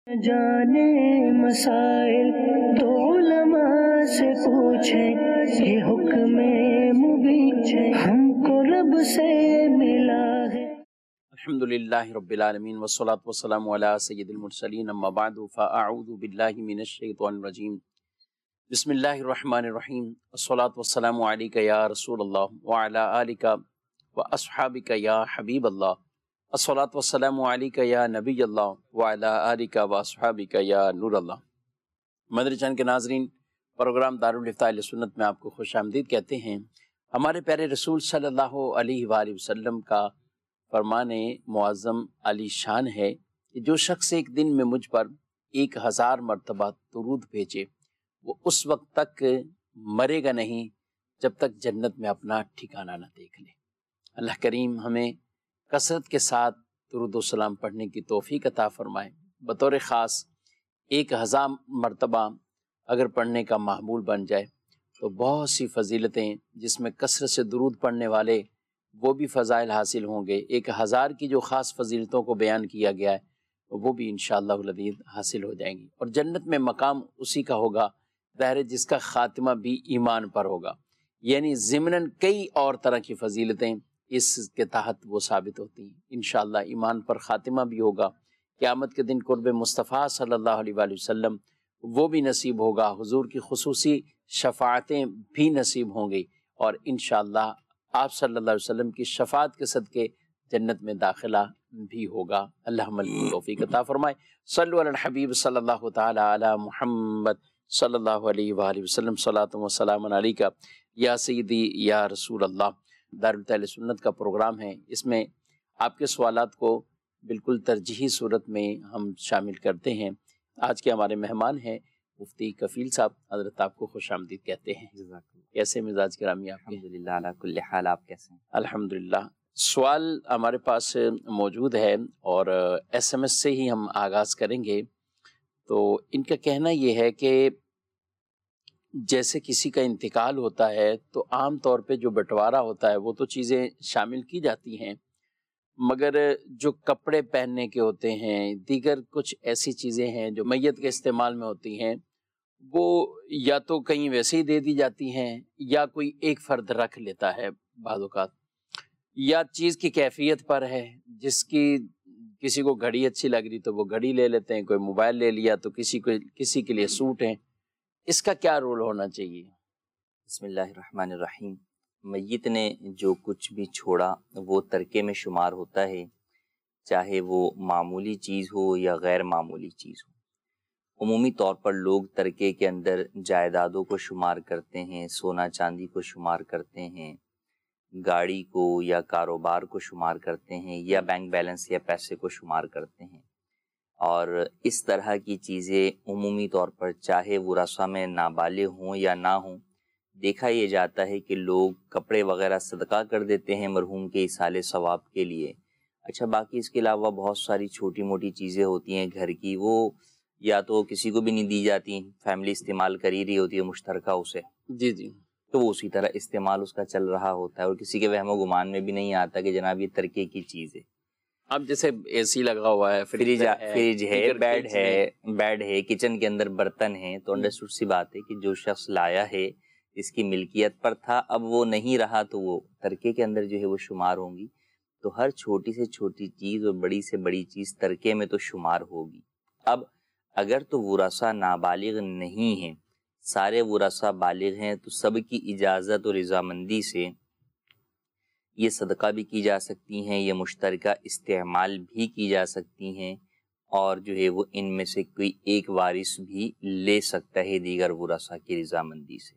جانے مسائل تو علماء سے پوچھیں، یہ حکم مبین ہم کو رب سے ملا ہے۔ الحمدللہ رب العالمین والصلاة والسلام علی سید المرسلین، اما بعد فاعوذ باللہ من الشیطان الرجیم، بسم اللہ الرحمن الرحیم، والصلاة والسلام علیک یا رسول اللہ وعلی آلک واصحابک یا حبیب اللہ، الصلاة والسلام علیک یا نبی اللہ وعلی آلک واصحابک یا نور اللہ۔ مدنی چینل کے ناظرین، پروگرام دارالفتاء اہل سنت میں آپ کو خوش آمدید کہتے ہیں۔ ہمارے پیارے رسول صلی اللہ علیہ وآلہ وسلم کا فرمان معظم علی شان ہے کہ جو شخص ایک دن میں مجھ پر 1000 مرتبہ درود بھیجے وہ اس وقت تک مرے گا نہیں جب تک جنت میں اپنا ٹھکانہ نہ دیکھ لے۔ اللہ کریم ہمیں کثرت کے ساتھ درود و سلام پڑھنے کی توفیق عطا فرمائے۔ بطور خاص 1000 مرتبہ اگر پڑھنے کا معمول بن جائے تو بہت سی فضیلتیں، جس میں کثرت سے درود پڑھنے والے وہ بھی فضائل حاصل ہوں گے، 1000 کی جو خاص فضیلتوں کو بیان کیا گیا ہے وہ بھی انشاءاللہ العزیز حاصل ہو جائیں گی، اور جنت میں مقام اسی کا ہوگا ظاہر ہے جس کا خاتمہ بھی ایمان پر ہوگا۔ یعنی ضمناً کئی اور طرح کی فضیلتیں اس کے تحت وہ ثابت ہوتی ہیں۔ انشاءاللہ ایمان پر خاتمہ بھی ہوگا، قیامت کے دن قرب مصطفیٰ صلی اللہ علیہ وآلہ وسلم وہ بھی نصیب ہوگا، حضور کی خصوصی شفاعتیں بھی نصیب ہوں گی، اور انشاءاللہ آپ صلی اللہ علیہ وسلم کی شفاعت کے صدقے جنت میں داخلہ بھی ہوگا۔ اللہ عمل کی توفیق عطا فرمائے۔ صلو علی الحبیب صلی اللہ تعالی علی محمد صلی اللہ علیہ وآلہ وسلم، صلاۃ و سلام علیکہ یا سیدی یا رسول اللہ۔ دارالفتاء اہل سنت کا پروگرام ہے، اس میں آپ کے سوالات کو بالکل ترجیحی صورت میں ہم شامل کرتے ہیں۔ آج کے ہمارے مہمان ہیں مفتی کفیل صاحب، حضرت آپ کو خوش آمدید کہتے ہیں۔ کیسے مزاج گرامی آپ کے؟ الحمدللہ علی کل حال، آپ کیسے ہیں؟ الحمدللہ۔ سوال ہمارے پاس موجود ہے اور ایس ایم ایس سے ہی ہم آغاز کریں گے۔ تو ان کا کہنا یہ ہے کہ جیسے کسی کا انتقال ہوتا ہے تو عام طور پہ جو بٹوارا ہوتا ہے وہ تو چیزیں شامل کی جاتی ہیں، مگر جو کپڑے پہننے کے ہوتے ہیں، دیگر کچھ ایسی چیزیں ہیں جو میت کے استعمال میں ہوتی ہیں، وہ یا تو کہیں ویسے ہی دے دی جاتی ہیں یا کوئی ایک فرد رکھ لیتا ہے بعض اوقات، یا چیز کی کیفیت پر ہے، جس کی کسی کو گھڑی اچھی لگ رہی تو وہ گھڑی لے لیتے ہیں، کوئی موبائل لے لیا تو کسی کے لیے سوٹ ہیں۔ اس کا کیا رول ہونا چاہیے؟ بسم اللہ الرحمن الرحیم۔ میت نے جو کچھ بھی چھوڑا وہ ترکے میں شمار ہوتا ہے، چاہے وہ معمولی چیز ہو یا غیر معمولی چیز ہو۔ عمومی طور پر لوگ ترکے کے اندر جائیدادوں کو شمار کرتے ہیں، سونا چاندی کو شمار کرتے ہیں، گاڑی کو یا کاروبار کو شمار کرتے ہیں، یا بینک بیلنس یا پیسے کو شمار کرتے ہیں، اور اس طرح کی چیزیں عمومی طور پر چاہے ورثہ میں نابالغ ہوں یا نہ ہوں، دیکھا یہ جاتا ہے کہ لوگ کپڑے وغیرہ صدقہ کر دیتے ہیں مرحوم کے ایصال ثواب کے لیے۔ اچھا، باقی اس کے علاوہ بہت ساری چھوٹی موٹی چیزیں ہوتی ہیں گھر کی، وہ یا تو کسی کو بھی نہیں دی جاتی، فیملی استعمال کر ہی رہی ہوتی ہے مشترکہ اسے، جی تو وہ اسی طرح استعمال اس کا چل رہا ہوتا ہے، اور کسی کے وہم و گمان میں بھی نہیں آتا کہ جناب یہ ترکے کی چیز ہے۔ اب جیسے اے سی لگا ہوا ہے، فریج ہے، بیڈ ہے، کچن کے اندر برتن ہیں، تو انڈرسٹوڈ سی بات ہے کہ جو شخص لایا ہے اس کی ملکیت پر تھا، اب وہ نہیں رہا تو وہ ترکے کے اندر جو ہے وہ شمار ہوں گی۔ تو ہر چھوٹی سے چھوٹی چیز اور بڑی سے بڑی چیز ترکے میں تو شمار ہوگی۔ اب اگر تو ورثہ نابالغ نہیں ہیں، سارے ورثہ بالغ ہیں، تو سب کی اجازت اور رضامندی سے یہ صدقہ بھی کی جا سکتی ہیں، یہ مشترکہ استعمال بھی کی جا سکتی ہیں، اور جو ہے وہ ان میں سے کوئی ایک وارث بھی لے سکتا ہے دیگر ورثہ کی رضامندی سے۔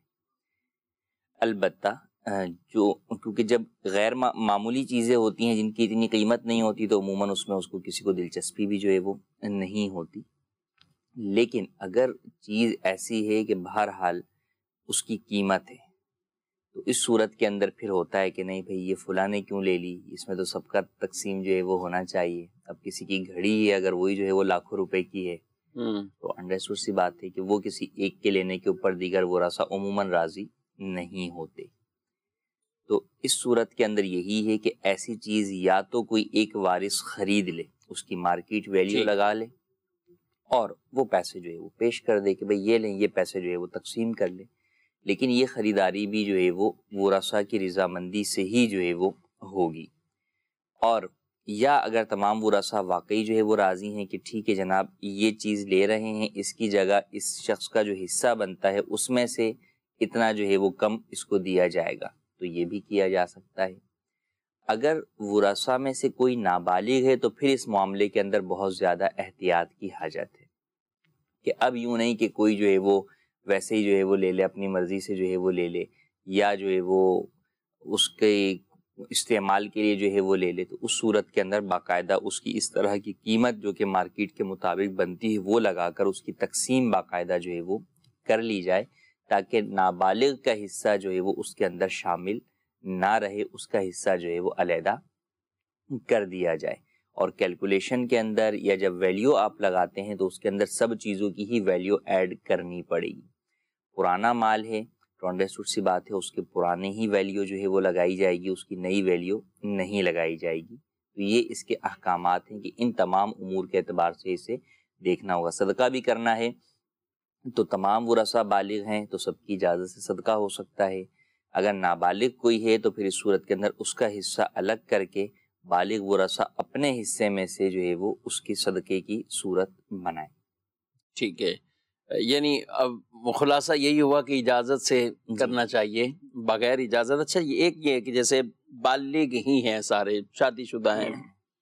البتہ کیونکہ جب غیر معمولی چیزیں ہوتی ہیں جن کی اتنی قیمت نہیں ہوتی تو عموماً اس میں اس کو کسی کو دلچسپی بھی جو ہے وہ نہیں ہوتی، لیکن اگر چیز ایسی ہے کہ بہرحال اس کی قیمت ہے تو اس صورت کے اندر پھر ہوتا ہے کہ نہیں بھئی یہ فلاں نے کیوں لے لی، اس میں تو سب کا تقسیم جو ہے وہ ہونا چاہیے۔ اب کسی کی گھڑی ہے، اگر وہی جو ہے وہ لاکھوں روپے کی ہے تو انڈرسٹوڈ سی بات ہے کہ وہ کسی ایک کے لینے کے اوپر دیگر ورثہ عموماً راضی نہیں ہوتے۔ تو اس صورت کے اندر یہی ہے کہ ایسی چیز یا تو کوئی ایک وارث خرید لے، اس کی مارکیٹ ویلیو لگا لے، اور وہ پیسے جو ہے وہ پیش کر دے کہ بھئی یہ لیں، یہ پیسے جو ہے وہ تقسیم کر لیں. لیکن یہ خریداری بھی جو ہے وہ ورثاء کی رضامندی سے ہی جو ہے وہ ہوگی. اور یا اگر تمام ورثاء واقعی جو ہے وہ راضی ہیں کہ ٹھیک ہے جناب یہ چیز لے رہے ہیں، اس کی جگہ اس شخص کا جو حصہ بنتا ہے اس میں سے اتنا جو ہے وہ کم اس کو دیا جائے گا، تو یہ بھی کیا جا سکتا ہے. اگر ورثاء میں سے کوئی نابالغ ہے تو پھر اس معاملے کے اندر بہت زیادہ احتیاط کی حاجت ہے کہ اب یوں نہیں کہ کوئی جو ہے وہ ویسے ہی جو ہے وہ لے لے، اپنی مرضی سے جو ہے وہ لے لے، یا جو ہے وہ اس کے استعمال کے لیے جو ہے وہ لے لے. تو اس صورت کے اندر باقاعدہ اس کی اس طرح کی قیمت جو کہ مارکیٹ کے مطابق بنتی ہے وہ لگا کر اس کی تقسیم باقاعدہ جو ہے وہ کر لی جائے، تاکہ نابالغ کا حصہ جو ہے وہ اس کے اندر شامل نہ رہے، اس کا حصہ جو ہے وہ علیحدہ کر دیا جائے. اور کیلکولیشن کے اندر یا جب ویلیو آپ لگاتے ہیں تو اس کے اندر سب چیزوں کی ہی ویلیو ایڈ کرنی پڑے گی. پرانا مال ہے تو انڈرسٹوڈ سی بات ہے اس کے پرانے ہی ویلیو جو ہے وہ لگائی جائے گی، اس کی نئی ویلیو نہیں لگائی جائے گی. تو یہ اس کے احکامات ہیں کہ ان تمام امور کے اعتبار سے اسے دیکھنا ہوگا. صدقہ بھی کرنا ہے تو تمام ورثاء بالغ ہیں تو سب کی اجازت سے صدقہ ہو سکتا ہے. اگر نابالغ کوئی ہے تو پھر اس صورت کے اندر اس کا حصہ الگ کر کے بالغ ورثاء اپنے حصے میں سے جو ہے وہ اس کی صدقے کی صورت بنائیں. ٹھیک ہے، یعنی اب خلاصہ یہی ہوا کہ اجازت سے کرنا چاہیے، بغیر اجازت. اچھا ایک یہ ہے کہ جیسے بالغ ہی ہیں، سارے شادی شدہ ہیں،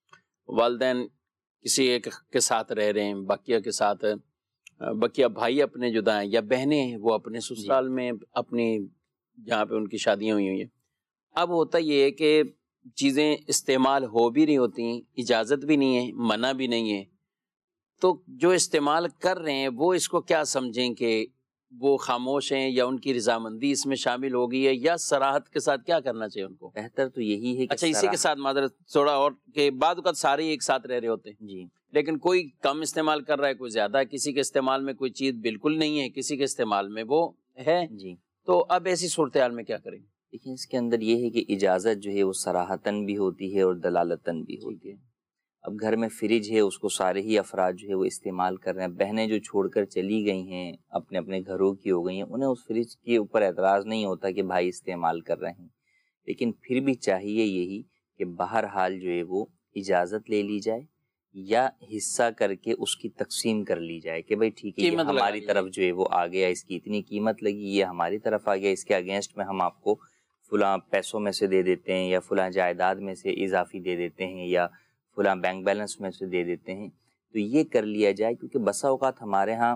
والدین کسی ایک کے ساتھ رہ رہے ہیں، بقیہ کے ساتھ، بقیہ بھائی اپنے جدا ہیں یا بہنیں ہیں وہ اپنے سسرال میں اپنی جہاں پہ ان کی شادیاں ہوئی ہیں. اب ہوتا یہ ہے کہ چیزیں استعمال ہو بھی نہیں ہوتی، اجازت بھی نہیں ہے، منع بھی نہیں ہے، تو جو استعمال کر رہے ہیں وہ اس کو کیا سمجھیں کہ وہ خاموش ہیں یا ان کی رضامندی اس میں شامل ہو گئی ہے، یا صراحت کے ساتھ کیا کرنا چاہیے ان کو؟ بہتر تو یہی ہے کہ اچھا اسی کے ساتھ معذرت تھوڑا اور کہ بعد اوقات سارے ایک ساتھ رہ رہے ہوتے ہیں جی، لیکن کوئی کم استعمال کر رہا ہے، کوئی زیادہ ہے، کسی کے استعمال میں کوئی چیز بالکل نہیں ہے، کسی کے استعمال میں وہ ہے، جی. تو اب ایسی صورتحال میں کیا کریں؟ لیکن اس کے اندر یہ ہے کہ اجازت جو ہے وہ صراحتاً بھی ہوتی ہے اور دلالتاً بھی ہوتی ہے. اب گھر میں فریج ہے، اس کو سارے ہی افراد جو ہے وہ استعمال کر رہے ہیں. بہنیں جو چھوڑ کر چلی گئی ہیں، اپنے اپنے گھروں کی ہو گئی ہیں، انہیں اس فریج کے اوپر اعتراض نہیں ہوتا کہ بھائی استعمال کر رہے ہیں. لیکن پھر بھی چاہیے یہی کہ بہرحال جو ہے وہ اجازت لے لی جائے یا حصہ کر کے اس کی تقسیم کر لی جائے کہ بھائی ٹھیک ہے یہ ہماری طرف جو ہے وہ آ گیا، اس کی اتنی قیمت لگی، یہ ہماری طرف آ گیا، اس کے اگینسٹ میں ہم آپ کو فلاں پیسوں میں سے دے دیتے ہیں یا فلاں جائیداد میں سے اضافی دے دیتے ہیں یا فلاں بینک بیلنس میں سے دے دیتے ہیں. تو یہ کر لیا جائے، کیونکہ بسا اوقات ہمارے ہاں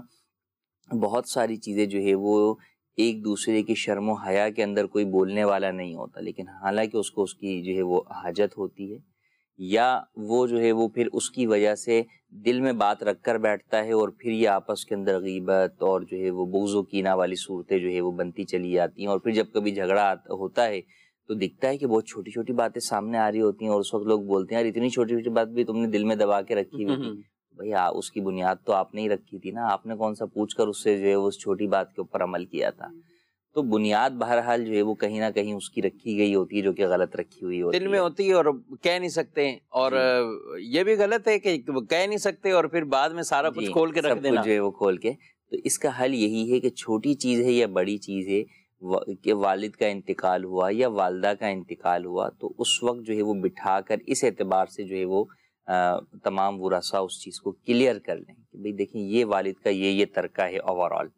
بہت ساری چیزیں جو ہے وہ ایک دوسرے کی شرم و حیا کے اندر کوئی بولنے والا نہیں ہوتا، لیکن حالانکہ اس کو اس کی جو ہے وہ حاجت ہوتی ہے، یا وہ جو ہے وہ پھر اس کی وجہ سے دل میں بات رکھ کر بیٹھتا ہے اور پھر یہ آپس کے اندر غیبت اور جو ہے وہ بغض و کینہ والی صورتیں جو ہے وہ بنتی چلی جاتی ہیں. اور پھر جب کبھی جھگڑا ہوتا ہے تو دکھتا ہے کہ بہت چھوٹی چھوٹی باتیں سامنے آ رہی ہوتی ہیں اور اس وقت لوگ بولتے ہیں یار اتنی چھوٹی چھوٹی بات بھی تم نے دل میں دبا کے رکھی ہوئی تھی. بھئی اس کی بنیاد تو آپ نے ہی رکھی تھی نا، آپ نے کون سا پوچھ کر اس سے جو ہے اس چھوٹی بات کے اوپر عمل کیا تھا. تو بنیاد بہرحال جو ہے وہ کہیں نہ کہیں اس کی رکھی گئی ہوتی ہے جو کہ غلط رکھی ہوئی ہوتی ہے، دل میں ہوتی ہے اور کہہ نہیں سکتے. اور یہ بھی غلط ہے کہ کہہ نہیں سکتے اور پھر بعد میں سارا کچھ کھول کے رکھ دینا، جو ہے وہ کھول کے. تو اس کا حل یہی ہے کہ چھوٹی چیز ہے یا بڑی چیز ہے کہ والد کا انتقال ہوا یا والدہ کا انتقال ہوا تو اس وقت جو ہے وہ بٹھا کر اس اعتبار سے جو ہے وہ تمام ورثاء اس چیز کو کلیئر کر لیں کہ بھئی دیکھیں یہ والد کا یہ ترکہ ہے، اوورال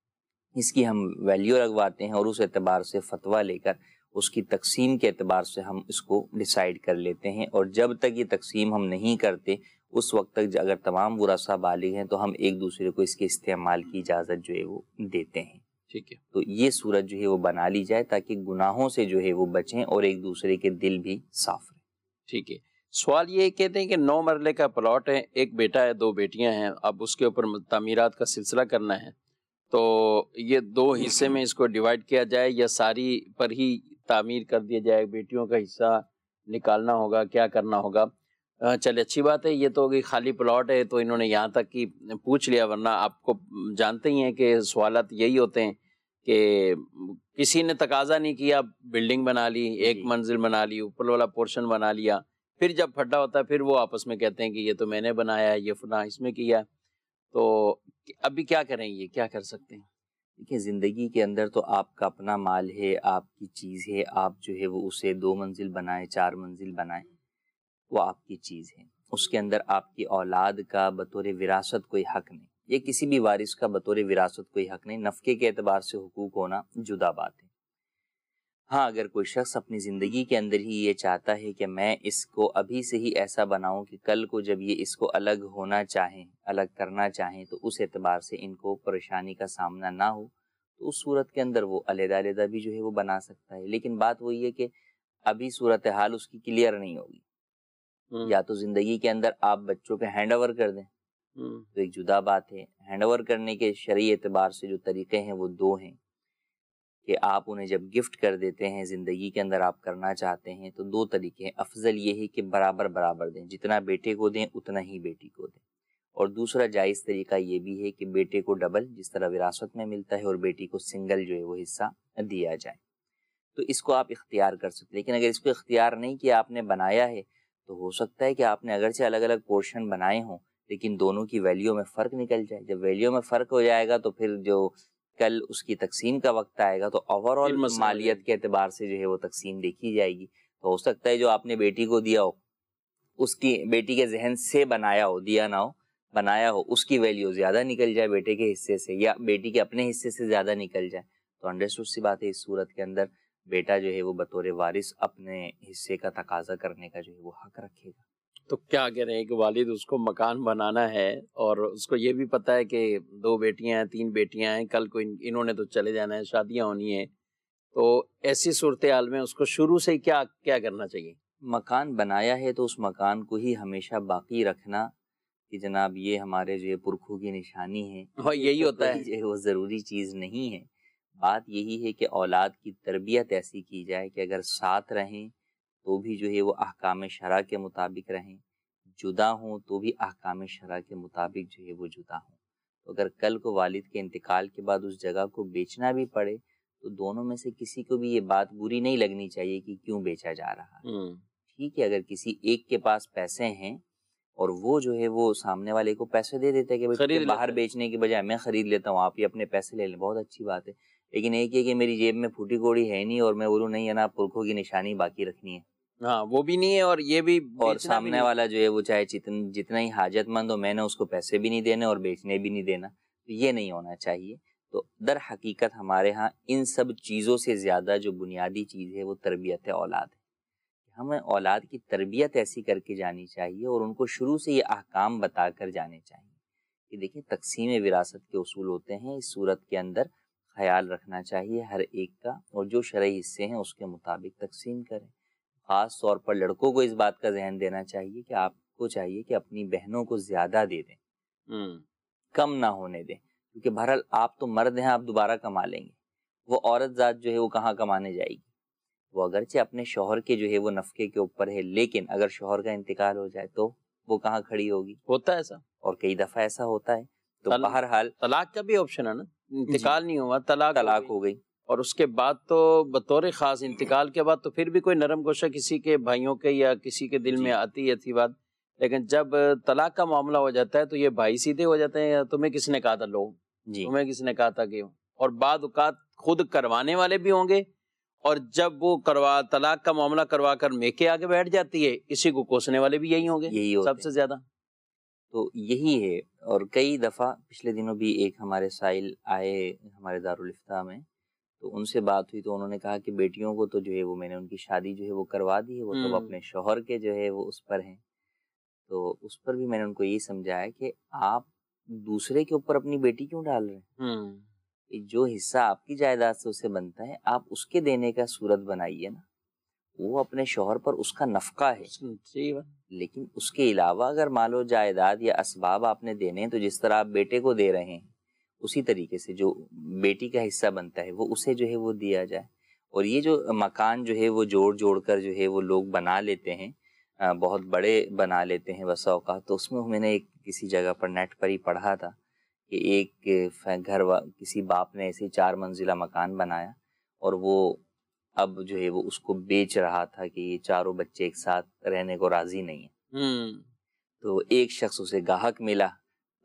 اس کی ہم ویلیو لگواتے ہیں اور اس اعتبار سے فتویٰ لے کر اس کی تقسیم کے اعتبار سے ہم اس کو ڈیسائیڈ کر لیتے ہیں. اور جب تک یہ تقسیم ہم نہیں کرتے اس وقت تک اگر تمام ورثاء بالغ ہیں تو ہم ایک دوسرے کو اس کے استعمال کی اجازت جو ہے وہ دیتے ہیں. ٹھیک ہے، تو یہ صورت جو ہے وہ بنا لی جائے تاکہ گناہوں سے جو ہے وہ بچیں اور ایک دوسرے کے دل بھی صاف رہیں. ٹھیک ہے. سوال یہ کہتے ہیں کہ 9 مرلے کا پلاٹ ہے، ایک بیٹا ہے 2 بیٹیاں ہیں، اب اس کے اوپر تعمیرات کا سلسلہ کرنا ہے، تو یہ 2 حصے میں اس کو ڈیوائیڈ کیا جائے یا ساری پر ہی تعمیر کر دیا جائے، بیٹیوں کا حصہ نکالنا ہوگا، کیا کرنا ہوگا؟ چلے اچھی بات ہے، یہ تو ہوگی خالی پلاٹ ہے تو انہوں نے یہاں تک کی پوچھ لیا، ورنہ آپ کو جانتے ہی ہیں کہ سوالات یہی ہوتے ہیں کہ کسی نے تقاضا نہیں کیا، بلڈنگ بنا لی، 1 منزل بنا لی، اوپر والا پورشن بنا لیا، پھر جب پھڈا ہوتا ہے پھر وہ آپس میں کہتے ہیں کہ یہ تو میں نے بنایا ہے، یہ فلاں اس میں کیا ہے. تو ابھی کیا کریں، یہ کیا کر سکتے ہیں؟ دیکھیں زندگی کے اندر تو آپ کا اپنا مال ہے، آپ کی چیز ہے، آپ جو ہے وہ اسے 2 منزل بنائیں 4 منزل بنائیں، وہ آپ کی چیز ہے، اس کے اندر آپ کی اولاد کا بطور وراثت کوئی حق نہیں، یہ کسی بھی وارث کا بطور وراثت کوئی حق نہیں، نفقے کے اعتبار سے حقوق ہونا جدا بات ہے۔ ہاں اگر کوئی شخص اپنی زندگی کے اندر ہی یہ چاہتا ہے کہ میں اس کو ابھی سے ہی ایسا بناؤں کہ کل کو جب یہ اس کو الگ ہونا چاہیں، الگ کرنا چاہیں، تو اس اعتبار سے ان کو پریشانی کا سامنا نہ ہو، تو اس صورت کے اندر وہ علیحدہ علیحدہ بھی جو ہے وہ بنا سکتا ہے۔ لیکن بات وہی ہے کہ ابھی صورتحال اس کی کلیئر نہیں ہوگی، یا تو زندگی کے اندر آپ بچوں کے ہینڈ اوور کر دیں تو ایک جدا بات ہے۔ ہینڈ اوور کرنے کے شرعی اعتبار سے جو طریقے ہیں وہ 2 ہیں کہ آپ انہیں جب گفٹ کر دیتے ہیں، زندگی کے اندر آپ کرنا چاہتے ہیں تو 2 طریقے ہیں۔ افضل یہ ہے کہ برابر برابر دیں، جتنا بیٹے کو دیں اتنا ہی بیٹی کو دیں، اور دوسرا جائز طریقہ یہ بھی ہے کہ بیٹے کو ڈبل جس طرح وراثت میں ملتا ہے اور بیٹی کو سنگل جو ہے وہ حصہ دیا جائے، تو اس کو آپ اختیار کر سکتے ہیں۔ لیکن اگر اس کو اختیار نہیں کیا، آپ نے بنایا ہے، تو ہو سکتا ہے کہ آپ نے اگرچہ الگ الگ پورشن بنائے ہوں لیکن دونوں کی ویلیو میں فرق نکل جائے۔ جب ویلیو میں فرق ہو جائے گا تو پھر جو کل اس کی تقسیم کا وقت آئے گا تو اوور آل مالیت کے اعتبار سے جو ہے وہ تقسیم دیکھی جائے گی۔ تو ہو سکتا ہے جو آپ نے بیٹی کو دیا ہو، اس کی بیٹی کے ذہن سے بنایا ہو، دیا نہ ہو، بنایا ہو، اس کی ویلیو زیادہ نکل جائے بیٹے کے حصے سے، یا بیٹی کے اپنے حصے سے زیادہ نکل جائے، تو انڈرسٹوڈ سی بات ہے، اس صورت کے اندر بیٹا جو ہے وہ بطور وارث اپنے حصے کا تقاضا کرنے کا جو ہے وہ حق رکھے گا۔ تو کیا کہہ رہے ہیں کہ والد اس کو مکان بنانا ہے اور اس کو یہ بھی پتا ہے کہ 2 بیٹیاں ہیں 3 بیٹیاں ہیں، کل کو انہوں نے تو چلے جانا ہے، شادیاں ہونی ہیں، تو ایسی صورتحال میں اس کو شروع سے ہی کیا کرنا چاہیے؟ مکان بنایا ہے تو اس مکان کو ہی ہمیشہ باقی رکھنا کہ جناب یہ ہمارے جو پرکھوں کی نشانی ہے، ہاں یہی ہوتا ہے، وہ ضروری چیز نہیں ہے۔ بات یہی ہے کہ اولاد کی تربیت ایسی کی جائے کہ اگر ساتھ رہیں تو بھی جو ہے وہ احکام شرع کے مطابق رہیں، جدا ہوں تو بھی احکام شرع کے مطابق جو ہے وہ جدا ہوں۔ تو اگر کل کو والد کے انتقال کے بعد اس جگہ کو بیچنا بھی پڑے تو دونوں میں سے کسی کو بھی یہ بات بری نہیں لگنی چاہیے کہ کیوں بیچا جا رہا ہے۔ ٹھیک ہے، اگر کسی ایک کے پاس پیسے ہیں اور وہ جو ہے وہ سامنے والے کو پیسے دے دیتا ہے کہ باہر بیچنے کے بجائے میں خرید لیتا ہوں، آپ یہ اپنے پیسے لے لیں، بہت اچھی بات ہے۔ لیکن ایک یہ کہ میری جیب میں پھوٹی کوڑی ہے نہیں اور میں بولوں نہیں ہے نا پرکھوں کی نشانی باقی رکھنی ہے، ہاں وہ بھی نہیں ہے، اور یہ بھی اور سامنے والا جو ہے وہ چاہے جتنا ہی حاجت مند ہو، میں نے اس کو پیسے بھی نہیں دینے اور بیچنے بھی نہیں دینا، تو یہ نہیں ہونا چاہیے۔ تو در حقیقت ہمارے ہاں ان سب چیزوں سے زیادہ جو بنیادی چیز ہے وہ تربیت اولاد ہے۔ ہمیں اولاد کی تربیت ایسی کر کے جانی چاہیے اور ان کو شروع سے یہ احکام بتا کر جانے چاہیے کہ دیکھیں تقسیم وراثت کے اصول ہوتے ہیں، اس صورت کے اندر خیال رکھنا چاہیے ہر ایک کا، اور جو شرعی حصے ہیں اس کے مطابق تقسیم کریں۔ خاص طور پر لڑکوں کو اس بات کا ذہن دینا چاہیے کہ آپ کو چاہیے کہ اپنی بہنوں کو زیادہ دے دیں، کم نہ ہونے دیں، کیونکہ بہرحال آپ تو مرد ہیں، آپ دوبارہ کما لیں گے، وہ عورت ذات جو ہے وہ کہاں کمانے جائے گی؟ وہ اگرچہ اپنے شوہر کے جو ہے وہ نفقے کے اوپر ہے، لیکن اگر شوہر کا انتقال ہو جائے تو وہ کہاں کھڑی ہوگی؟ ہوتا ہے ایسا، اور کئی دفعہ ایسا ہوتا ہے۔ تو بہرحال طلاق کا بھی آپشن ہے نا، انتقال نہیں ہوا، طلاق ہو گئی، اور اس کے بعد تو بطور خاص انتقال کے بعد تو پھر بھی کوئی نرم گوشہ کسی کے بھائیوں کے یا کسی کے دل میں آتی ہے تھی بات، لیکن جب طلاق کا معاملہ ہو جاتا ہے تو یہ بھائی سیدھے ہو جاتے ہیں، تمہیں کس نے کہا تھا لوگ، تمہیں کس نے کہا تھا کہ، اور بعض اوقات خود کروانے والے بھی ہوں گے، اور جب وہ طلاق کا معاملہ کروا کر میکے آگے بیٹھ جاتی ہے، اسی کو کوسنے والے بھی یہی ہوں گے سب سے زیادہ۔ تو یہی ہے، اور کئی دفعہ پچھلے دنوں بھی ایک ہمارے سائل آئے ہمارے دارالافتاء میں، تو ان سے بات ہوئی تو انہوں نے کہا کہ بیٹیوں کو تو جو ہے وہ میں نے ان کی شادی جو ہے وہ کروا دی ہے، وہ تو اپنے شوہر کے جو ہے وہ اس پر ہیں، تو اس پر بھی میں نے ان کو یہی سمجھایا کہ آپ دوسرے کے اوپر اپنی بیٹی کیوں ڈال رہے ہیں؟ جو حصہ آپ کی جائیداد سے اسے بنتا ہے آپ اس کے دینے کا صورت بنائیے نا، وہ اپنے شوہر پر اس کا نفقہ ہے، لیکن اس کے علاوہ اگر مال و جائیداد یا اسباب آپ نے دینے ہیں تو جس طرح آپ بیٹے کو دے رہے ہیں اسی طریقے سے جو بیٹی کا حصہ بنتا ہے وہ اسے جو ہے وہ دیا جائے۔ اور یہ جو مکان جو ہے وہ جوڑ کر جو ہے وہ لوگ بنا لیتے ہیں، بہت بڑے بنا لیتے ہیں بسا اوقات، تو اس میں نے ایک کسی جگہ پر نیٹ پر ہی پڑھا تھا کہ ایک کسی باپ نے ایسے 4 منزلہ مکان بنایا اور وہ اب جو ہے وہ اس کو بیچ رہا تھا کہ یہ 4 بچے ایک ساتھ رہنے کو راضی نہیں ہیں، تو ایک شخص اسے گاہک ملا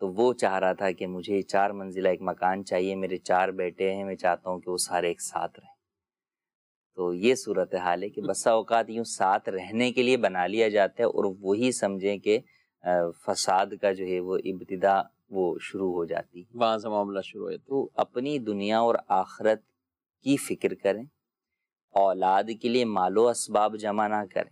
تو وہ چاہ رہا تھا کہ مجھے 4 منزلہ ایک مکان چاہیے، میرے 4 بیٹے ہیں، میں چاہتا ہوں کہ وہ سارے ایک ساتھ رہیں۔ تو یہ صورتحال ہے کہ بسا اوقات یوں ساتھ رہنے کے لیے بنا لیا جاتا ہے اور وہی سمجھیں کہ فساد کا جو ہے وہ ابتدا وہ شروع ہو جاتی ہے، وہاں سے معاملہ شروع ہے۔ تو اپنی دنیا اور آخرت کی فکر کریں، اولاد کے لیے مال و اسباب جمع نہ کریں،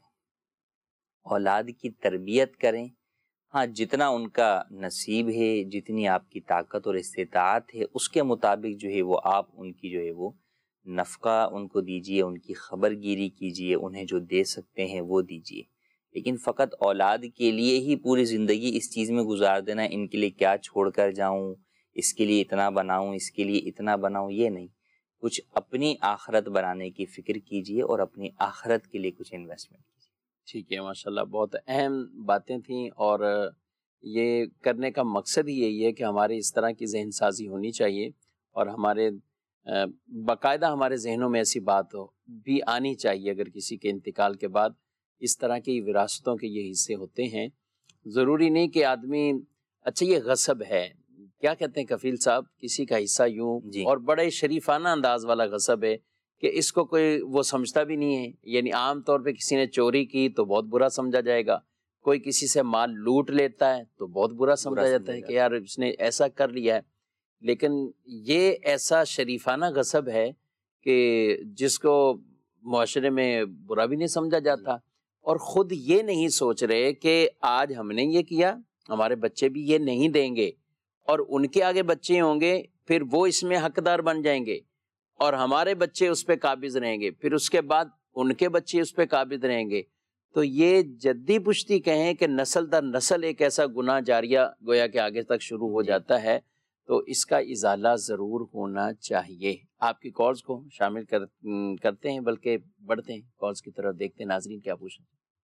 اولاد کی تربیت کریں، ہاں جتنا ان کا نصیب ہے، جتنی آپ کی طاقت اور استطاعت ہے اس کے مطابق جو ہے وہ آپ ان کی جو ہے وہ نفقہ ان کو دیجیے، ان کی خبر گیری کیجیے، انہیں جو دے سکتے ہیں وہ دیجیے، لیکن فقط اولاد کے لیے ہی پوری زندگی اس چیز میں گزار دینا، ان کے لیے کیا چھوڑ کر جاؤں، اس کے لیے اتنا بناؤں، اس کے لیے اتنا بناؤں، یہ نہیں، کچھ اپنی آخرت بنانے کی فکر کیجیے اور اپنی آخرت کے لیے کچھ انویسٹمنٹ کیجیے۔ ٹھیک ہے، ماشاءاللہ بہت اہم باتیں تھیں، اور یہ کرنے کا مقصد ہی یہی ہے کہ ہمارے اس طرح کی ذہن سازی ہونی چاہیے، اور ہمارے باقاعدہ ہمارے ذہنوں میں ایسی بات بھی آنی چاہیے اگر کسی کے انتقال کے بعد اس طرح کی وراثتوں کے یہ حصے ہوتے ہیں۔ ضروری نہیں کہ آدمی، اچھا یہ غصب ہے، کیا کہتے ہیں کفیل صاحب، کسی کا حصہ یوں جی، اور بڑے شریفانہ انداز والا غصب ہے کہ اس کو کوئی وہ سمجھتا بھی نہیں ہے، یعنی عام طور پہ کسی نے چوری کی تو بہت برا سمجھا جائے گا، کوئی کسی سے مال لوٹ لیتا ہے تو بہت برا سمجھا جاتا ہے کہ یار اس نے ایسا کر لیا ہے، لیکن یہ ایسا شریفانہ غصب ہے کہ جس کو معاشرے میں برا بھی نہیں سمجھا جاتا، اور خود یہ نہیں سوچ رہے کہ آج ہم نے یہ کیا، ہمارے بچے بھی یہ نہیں دیں گے، اور ان کے آگے بچے ہوں گے، پھر وہ اس میں حقدار بن جائیں گے، اور ہمارے بچے اس پہ قابض رہیں گے، پھر اس کے بعد ان کے بچے اس پہ قابض رہیں گے۔ تو یہ جدی پشتی کہیں کہ نسل در نسل ایک ایسا گناہ جاریہ گویا کہ آگے تک شروع ہو جاتا ہے، تو اس کا ازالہ ضرور ہونا چاہیے۔ آپ کی کالز کو شامل کرتے ہیں، بلکہ بڑھتے ہیں کالز کی طرف، دیکھتے ہیں ناظرین کیا پوچھیں۔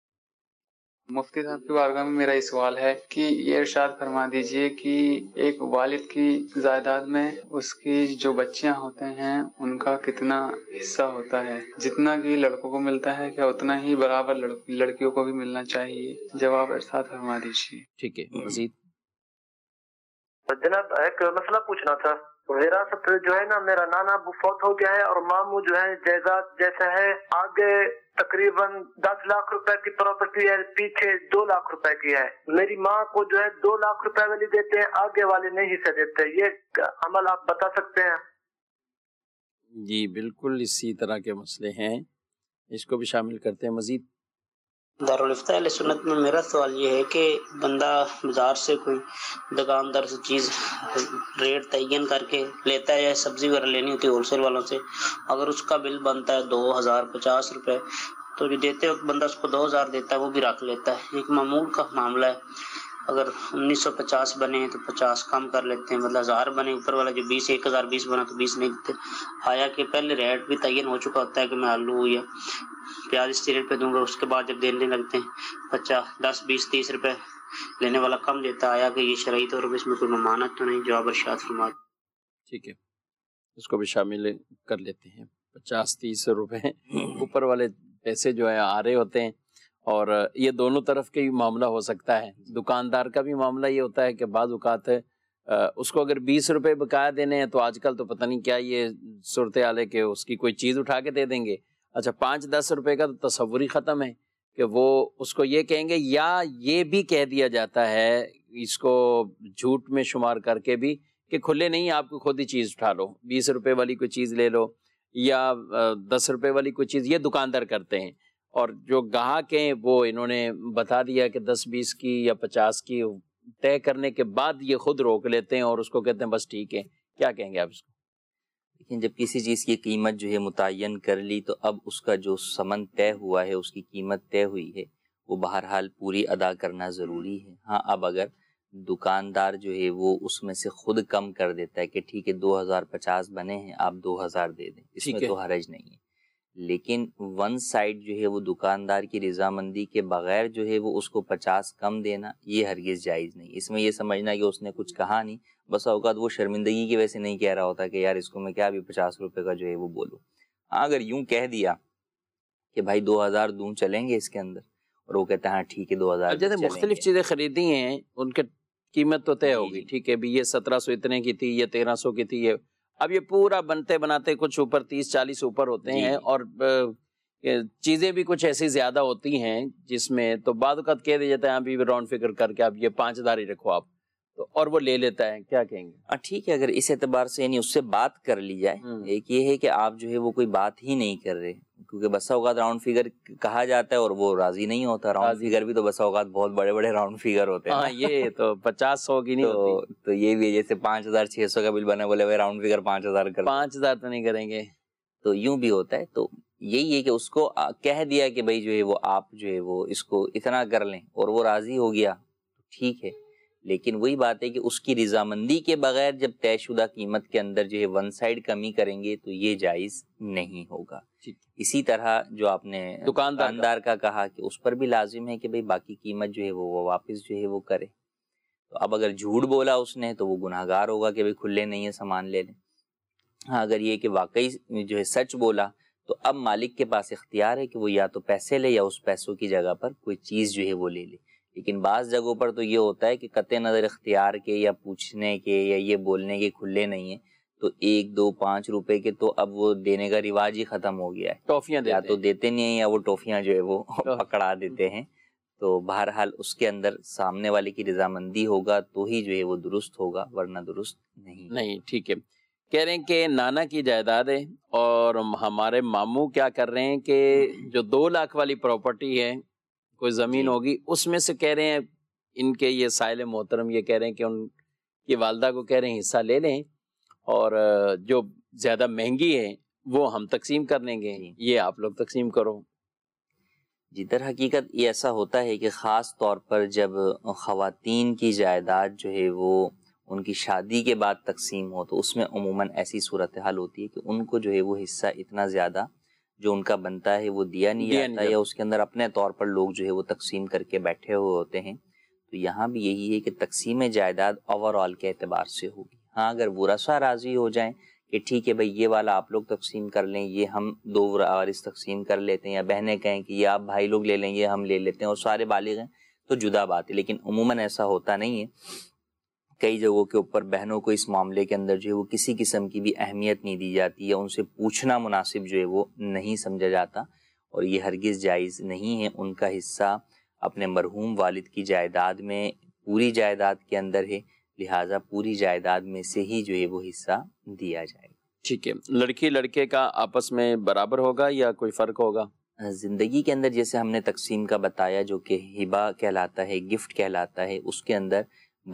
مفتی صاحب کی بارگاہ میں میرا یہ سوال ہے کہ یہ ارشاد فرما دیجئے کہ ایک والد کی جائیداد میں اس کی جو بچیاں ہوتے ہیں ان کا کتنا حصہ ہوتا ہے؟ جتنا کہ لڑکوں کو ملتا ہے کیا اتنا ہی برابر لڑکیوں کو بھی ملنا چاہیے؟ جواب ارشاد فرما دیجئے۔ ٹھیک ہے، مزید؟ جناب ایک مسئلہ پوچھنا تھا۔ وراثت جو ہے نا، میرا نانا فوت ہو گیا ہے اور ماموں جو ہے جائیداد جیسا ہے، آگے تقریباً 10 لاکھ روپے کی پراپرٹی ہے، پیچھے 2 لاکھ روپے کی ہے۔ میری ماں کو جو ہے 2 لاکھ روپے والی دیتے ہیں، آگے والے نہیں حصہ دیتے، یہ عمل آپ بتا سکتے ہیں؟ جی بالکل اسی طرح کے مسئلے ہیں، اس کو بھی شامل کرتے ہیں۔ مزید؟ دارالفتہ اہل سنت میں میرا سوال یہ ہے کہ بندہ بازار سے کوئی دکاندار سے چیز ریٹ تعین کر کے لیتا ہے، یا سبزی وغیرہ لینی ہوتی ہے ہول سیل والوں سے، اگر اس کا بل بنتا ہے 2050 روپے، تو جو دیتے وقت بندہ اس کو 2000 دیتا ہے وہ بھی رکھ لیتا ہے۔ ایک معمول کا معاملہ ہے، اگر 1950 بنے ہیں تو 50 کم کر لیتے ہیں، مطلب 1000 بنے، اوپر والا جو 1020 بنا تو 20 نہیں دیتے۔ آیا کہ پہلے ریٹ بھی تعین ہو چکا ہوتا ہے کہ میں آلو یا پیاز اس ریٹ پہ دوں گا، اس کے بعد جب دینے لگتے ہیں 50 10 20 30 روپے لینے والا کم دیتا ہے، آیا کہ یہ شرعی طور پہ اس میں کوئی ممانعت تو نہیں؟ جواب ارشاد فرما۔ ٹھیک ہے، اس کو بھی شامل کر لیتے ہیں۔ 50-30 روپے اوپر والے پیسے جو ہے آ رہے ہوتے ہیں، اور یہ دونوں طرف کے معاملہ ہو سکتا ہے۔ دکاندار کا بھی معاملہ یہ ہوتا ہے کہ بعض اوقات اس کو اگر 20 روپے بقایا دینے ہیں تو آج کل تو پتہ نہیں کیا یہ صورتحال ہے کہ اس کی کوئی چیز اٹھا کے دے دیں گے۔ اچھا 5-10 روپے کا تو تصور ہی ختم ہے کہ وہ اس کو یہ کہیں گے، یا یہ بھی کہہ دیا جاتا ہے اس کو جھوٹ میں شمار کر کے بھی کہ کھلے نہیں، آپ کو خود ہی چیز اٹھا لو، 20 روپے والی کوئی چیز لے لو یا 10 روپے والی کوئی چیز، یہ دکاندار کرتے ہیں۔ اور جو گاہک ہیں وہ انہوں نے بتا دیا کہ 10-20 کی یا 50 کی طے کرنے کے بعد یہ خود روک لیتے ہیں اور اس کو کہتے ہیں بس ٹھیک ہے۔ کیا کہیں گے آپ اس کو؟ لیکن جب کسی چیز کی قیمت جو ہے متعین کر لی تو اب اس کا جو ثمن طے ہوا ہے، اس کی قیمت طے ہوئی ہے، وہ بہرحال پوری ادا کرنا ضروری ہے۔ ہاں اب اگر دکاندار جو ہے وہ اس میں سے خود کم کر دیتا ہے کہ ٹھیک ہے 2050 بنے ہیں، آپ 2000 دے دیں، اس میں تو حرج نہیں ہے، لیکن ون سائڈ جو ہے وہ دکاندار کی رضامندی کے بغیر جو ہے وہ اس کو 50 کم دینا، یہ ہرگز جائز نہیں۔ اس میں یہ سمجھنا کہ اس نے کچھ کہا نہیں، بس اوقات وہ شرمندگی کی وجہ سے نہیں کہہ رہا ہوتا کہ یار اس کو میں کیا بھی 50 روپے کا جو ہے وہ بولوں۔ ہاں اگر یوں کہہ دیا کہ بھائی 2000 دوں چلیں گے اس کے اندر، اور وہ کہتا ہے ہاں ٹھیک ہے 2000 جیسے مختلف چیزیں خریدی ہیں، ان کے قیمت تو طے ہوگی، ٹھیک ہے بھی یہ 1700 اتنے کی تھی، یہ 1300 کی تھی، یہ اب یہ پورا بنتے بناتے کچھ اوپر 30-40 اوپر ہوتے ہیں، اور چیزیں بھی کچھ ایسی زیادہ ہوتی ہیں جس میں تو بعد اوقات کہہ دیا جاتا ہے ابھی راؤنڈ فگر کر کے اب یہ 5000 ہی رکھو آپ، تو اور وہ لے لیتا ہے، کیا کہیں گے؟ ٹھیک ہے، اگر اس اعتبار سے یعنی اس سے بات کر لی جائے، ایک یہ ہے کہ آپ جو ہے وہ کوئی بات ہی نہیں کر رہے، کیونکہ بسا اوقات راؤنڈ فگر کہا جاتا ہے اور وہ راضی نہیں ہوتا، راؤنڈ فگر بھی تو بسا اوقات بہت بڑے بڑے راؤنڈ فگر ہوتے ہیں، یہ تو 50-100 کی نہیں ہوتی، تو یہ بھی جیسے 5600 کا بل بنا، بولے راؤنڈ فگر 5000 کر، 5000 تو نہیں کریں گے، تو یوں بھی ہوتا ہے۔ تو یہی ہے کہ اس کو کہہ دیا کہ بھائی جو ہے وہ آپ جو ہے وہ اس کو اتنا کر لیں، اور وہ راضی ہو گیا، ٹھیک ہے، لیکن وہی بات ہے کہ اس کی رضامندی کے بغیر جب طے شدہ قیمت کے اندر جو ہے ون سائڈ کمی کریں گے تو یہ جائز نہیں ہوگا۔ اسی طرح جو آپ نے دکاندار کا کہا کہ اس پر بھی لازم ہے کہ بھئی باقی قیمت جو ہے وہ واپس جو ہے وہ کرے، تو اب اگر جھوٹ بولا اس نے تو وہ گناہگار ہوگا کہ بھئی کھلے نہیں ہے سامان لے لیں۔ ہاں اگر یہ کہ واقعی جو ہے سچ بولا تو اب مالک کے پاس اختیار ہے کہ وہ یا تو پیسے لے یا اس پیسوں کی جگہ پر کوئی چیز جو ہے وہ لے لے۔ لیکن بعض جگہوں پر تو یہ ہوتا ہے کہ قطع نظر اختیار کے یا پوچھنے کے یا یہ بولنے کے کھلے نہیں ہیں، تو 1 2 5 روپے کے تو اب وہ دینے کا رواج ہی ختم ہو گیا ہے، ٹافیاں یا تو دیتے نہیں ہیں یا وہ ٹافیاں جو ہے وہ پکڑا دیتے ہیں۔ تو بہرحال اس کے اندر سامنے والے کی رضامندی ہوگا تو ہی جو ہے وہ درست ہوگا، ورنہ درست نہیں۔ ٹھیک ہے، کہہ رہے ہیں کہ نانا کی جائیداد ہے اور ہمارے ماموں کیا کر رہے ہیں کہ جو 2 لاکھ والی پراپرٹی ہے، کوئی زمین ہوگی، اس میں سے کہہ رہے ہیں ان کے یہ سائل محترم یہ کہہ رہے ہیں کہ ان کی والدہ کو کہہ رہے ہیں حصہ لے لیں، اور جو زیادہ مہنگی ہے وہ ہم تقسیم کر لیں گے، یہ آپ لوگ تقسیم کرو۔ جی در حقیقت یہ ایسا ہوتا ہے کہ خاص طور پر جب خواتین کی جائیداد جو ہے وہ ان کی شادی کے بعد تقسیم ہو تو اس میں عموماً ایسی صورتحال ہوتی ہے کہ ان کو جو ہے وہ حصہ اتنا زیادہ جو ان کا بنتا ہے وہ دیا نہیں جاتا، یا اس کے اندر اپنے طور پر لوگ جو ہے وہ تقسیم کر کے بیٹھے ہوئے ہوتے ہیں۔ تو یہاں بھی یہی ہے کہ تقسیم جائیداد اوور آل کے اعتبار سے ہوگی۔ ہاں اگر ورثہ راضی ہو جائیں کہ ٹھیک ہے بھائی یہ والا آپ لوگ تقسیم کر لیں، یہ ہم 2 وارث تقسیم کر لیتے ہیں، یا بہنیں کہیں کہ یہ آپ بھائی لوگ لے لیں، یہ ہم لے لیتے ہیں، اور سارے بالغ ہیں تو جدا بات ہے، لیکن عموماً ایسا ہوتا نہیں ہے۔ کئی جگہوں کے اوپر بہنوں کو اس معاملے کے اندر جو ہے وہ کسی قسم کی بھی اہمیت نہیں دی جاتی، یا ان سے پوچھنا مناسب جو ہے وہ نہیں سمجھا جاتا، اور یہ ہرگز جائز نہیں ہے۔ ان کا حصہ اپنے مرحوم والد کی جائیداد میں پوری جائیداد کے اندر ہے، لہٰذا پوری جائیداد میں سے ہی جو ہے وہ حصہ دیا جائے گا۔ ٹھیک ہے، لڑکی لڑکے کا آپس میں برابر ہوگا یا کوئی فرق ہوگا؟ زندگی کے اندر جیسے ہم نے تقسیم کا بتایا، جو کہ ہبہ کہلاتا ہے، گفٹ کہلاتا ہے، اس کے اندر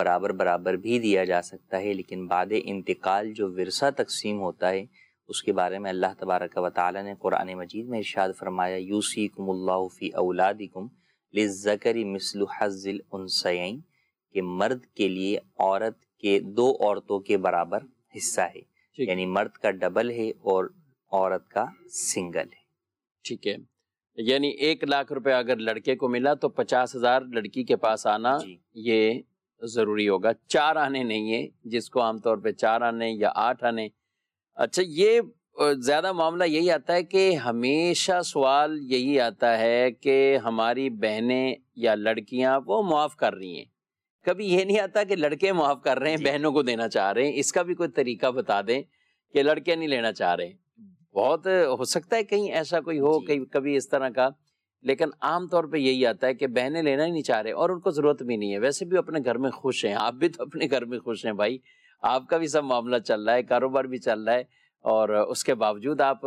برابر بھی دیا جا سکتا ہے، لیکن بعد انتقال جو ورثہ تقسیم ہوتا ہے اس کے بارے میں اللہ تبارک و تعالی نے قرآن مجید میں ارشاد فرمایا، یوصیکم اللہ فی اولادکم للذکر مثل حظ الانثیین، کہ مرد کے لیے عورت کے 2 عورتوں کے برابر حصہ ہے، یعنی مرد کا ڈبل ہے اور عورت کا سنگل ہے۔ ٹھیک ہے، یعنی 1 لاکھ روپے اگر لڑکے کو ملا تو 50,000 لڑکی کے پاس آنا یہ ضروری ہوگا، 4 آنے نہیں ہے، جس کو عام طور پہ 4 آنے یا 8 آنے۔ اچھا، یہ زیادہ معاملہ یہی آتا ہے کہ ہمیشہ سوال یہی آتا ہے کہ ہماری بہنیں یا لڑکیاں وہ معاف کر رہی ہیں، کبھی یہ نہیں آتا کہ لڑکے معاف کر رہے ہیں بہنوں کو دینا چاہ رہے ہیں، اس کا بھی کوئی طریقہ بتا دیں کہ لڑکے نہیں لینا چاہ رہے۔ بہت ہو سکتا ہے کہیں ایسا کوئی ہو کبھی اس طرح کا، لیکن عام طور پہ یہی آتا ہے کہ بہنیں لینا ہی نہیں چاہ رہے اور ان کو ضرورت بھی نہیں ہے، ویسے بھی اپنے گھر میں خوش ہیں، آپ بھی تو اپنے گھر میں خوش ہیں بھائی، آپ کا بھی سب معاملہ چل رہا ہے، کاروبار بھی چل رہا ہے، اور اس کے باوجود آپ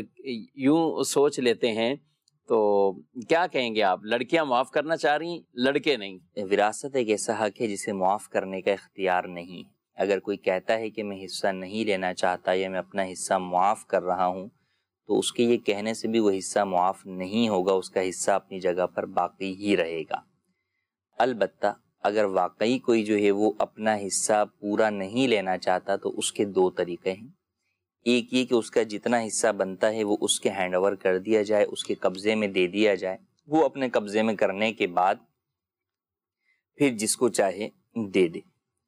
یوں سوچ لیتے ہیں، تو کیا کہیں گے آپ؟ لڑکیاں معاف کرنا چاہ رہی ہیں، لڑکے نہیں۔ وراثت ایک ایسا حق ہے جسے معاف کرنے کا اختیار نہیں ہے۔ اگر کوئی کہتا ہے کہ میں حصہ نہیں لینا چاہتا یا میں اپنا حصہ معاف کر رہا ہوں، تو اس کے یہ کہنے سے بھی وہ حصہ معاف نہیں ہوگا، اس کا حصہ اپنی جگہ پر باقی ہی رہے گا۔ البتہ اگر واقعی کوئی جو ہے وہ اپنا حصہ پورا نہیں لینا چاہتا تو اس کے 2 طریقے ہیں۔ ایک یہ کہ اس کا جتنا حصہ بنتا ہے وہ اس کے ہینڈ اوور کر دیا جائے، اس کے قبضے میں دے دیا جائے، وہ اپنے قبضے میں کرنے کے بعد پھر جس کو چاہے دے دے،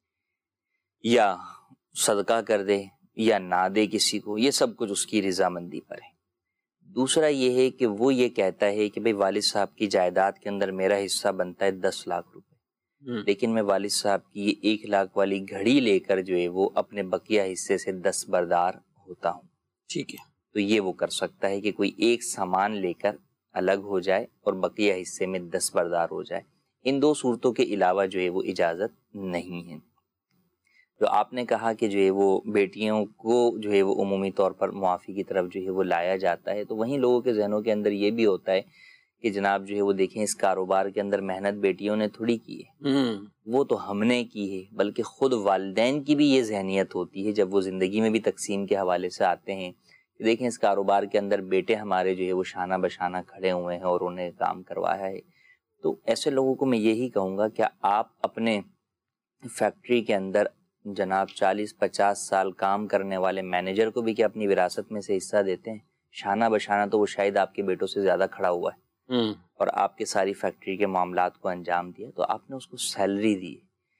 یا صدقہ کر دے یا نہ دے کسی کو، یہ سب کچھ اس کی رضامندی پر ہے۔ دوسرا یہ ہے کہ وہ یہ کہتا ہے کہ بھئی والد صاحب کی جائیداد کے اندر میرا حصہ بنتا ہے 10 لاکھ روپے، لیکن میں والد صاحب کی یہ 1 لاکھ والی گھڑی لے کر جو ہے وہ اپنے بقیہ حصے سے دستبردار ہوتا ہوں. ٹھیک ہے. تو یہ وہ کر سکتا ہے کہ کوئی ایک سامان لے کر الگ ہو جائے اور بقیہ حصے میں دستبردار ہو جائے. ان 2 صورتوں کے علاوہ جو ہے وہ اجازت نہیں ہے. جو آپ نے کہا کہ جو ہے وہ بیٹیوں کو جو ہے وہ عمومی طور پر معافی کی طرف جو ہے وہ لایا جاتا ہے، تو وہیں لوگوں کے ذہنوں کے اندر یہ بھی ہوتا ہے کہ جناب جو ہے وہ دیکھیں اس کاروبار کے اندر محنت بیٹیوں نے تھوڑی کی ہے، وہ تو ہم نے کی ہے. بلکہ خود والدین کی بھی یہ ذہنیت ہوتی ہے جب وہ زندگی میں بھی تقسیم کے حوالے سے آتے ہیں کہ دیکھیں اس کاروبار کے اندر بیٹے ہمارے جو ہے وہ شانہ بشانہ کھڑے ہوئے ہیں اور انہیں کام کروایا ہے. تو ایسے لوگوں کو میں یہی کہوں گا کہ آپ اپنے فیکٹری کے اندر جناب 40-50 سال کام کرنے والے مینیجر کو بھی کیا اپنی وراثت میں سے حصہ دیتے ہیں؟ شانہ بشانہ تو وہ شاید آپ کے بیٹوں سے زیادہ کھڑا ہوا ہے اور آپ کے ساری فیکٹری کے معاملات کو انجام دیا، تو آپ نے اس کو سیلری دی،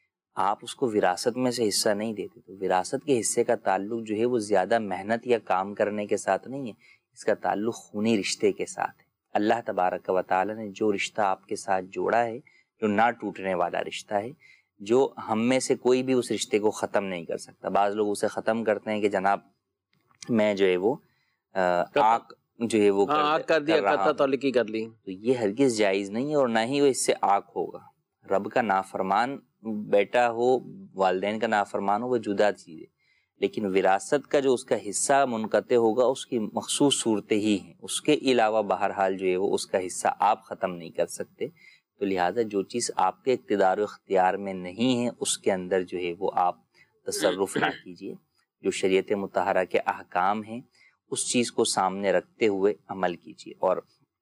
آپ اس کو وراثت میں سے حصہ نہیں دیتے. تو وراثت کے حصے کا تعلق جو ہے وہ زیادہ محنت یا کام کرنے کے ساتھ نہیں ہے، اس کا تعلق خونی رشتے کے ساتھ ہے. اللہ تبارک و تعالی نے جو رشتہ آپ کے ساتھ جوڑا ہے، جو نہ ٹوٹنے والا رشتہ ہے، جو ہم میں سے کوئی بھی اس رشتے کو ختم نہیں کر سکتا. بعض لوگ اسے ختم کرتے ہیں کہ جناب میں جو ہے وہ آنکھ جو ہے وہ کر دیا، قطع تعلقی کر لی. تو یہ ہرگز جائز نہیں ہے اور نہ ہی وہ اس سے آنکھ ہوگا. رب کا نافرمان بیٹا ہو، والدین کا نافرمان ہو، وہ جدا چیز ہے، لیکن وراثت کا جو اس کا حصہ منقطع ہوگا اس کی مخصوص صورتیں ہی ہیں، اس کے علاوہ بہرحال جو ہے وہ اس کا حصہ آپ ختم نہیں کر سکتے. تو لہٰذا جو چیز آپ کے اقتدار و اختیار میں نہیں ہے اس کے اندر جو ہے وہ آپ تصرف نہ کیجیے. جو شریعت مطہرہ کے احکام ہیں اس چیز کو سامنے رکھتے ہوئے عمل کیجیے. اور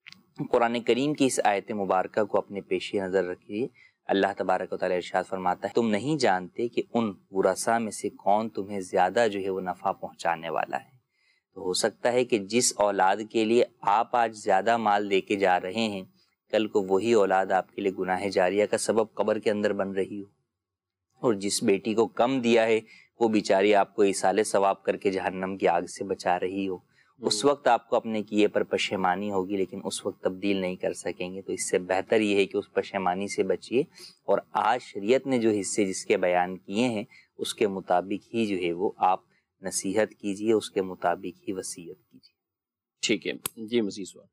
قرآن کریم کی اس آیت مبارکہ کو اپنے پیش نظر رکھیے. اللہ تبارک و تعالی ارشاد فرماتا ہے تم نہیں جانتے کہ ان ورثاء میں سے کون تمہیں زیادہ جو ہے وہ نفع پہنچانے والا ہے. تو ہو سکتا ہے کہ جس اولاد کے لیے آپ آج زیادہ مال دے کے جا رہے ہیں، کل کو وہی اولاد آپ کے لیے گناہ جاریہ کا سبب قبر کے اندر بن رہی ہو، اور جس بیٹی کو کم دیا ہے وہ بیچاری آپ کو ایصال ثواب کر کے جہنم کی آگ سے بچا رہی ہو. اس وقت آپ کو اپنے کیے پر پشیمانی ہوگی، لیکن اس وقت تبدیل نہیں کر سکیں گے. تو اس سے بہتر یہ ہے کہ اس پشیمانی سے بچیے اور آج شریعت نے جو حصے جس کے بیان کیے ہیں اس کے مطابق ہی جو ہے وہ آپ نصیحت کیجیے، اس کے مطابق ہی وصیت کیجیے. ٹھیک ہے جی. مزید سوال.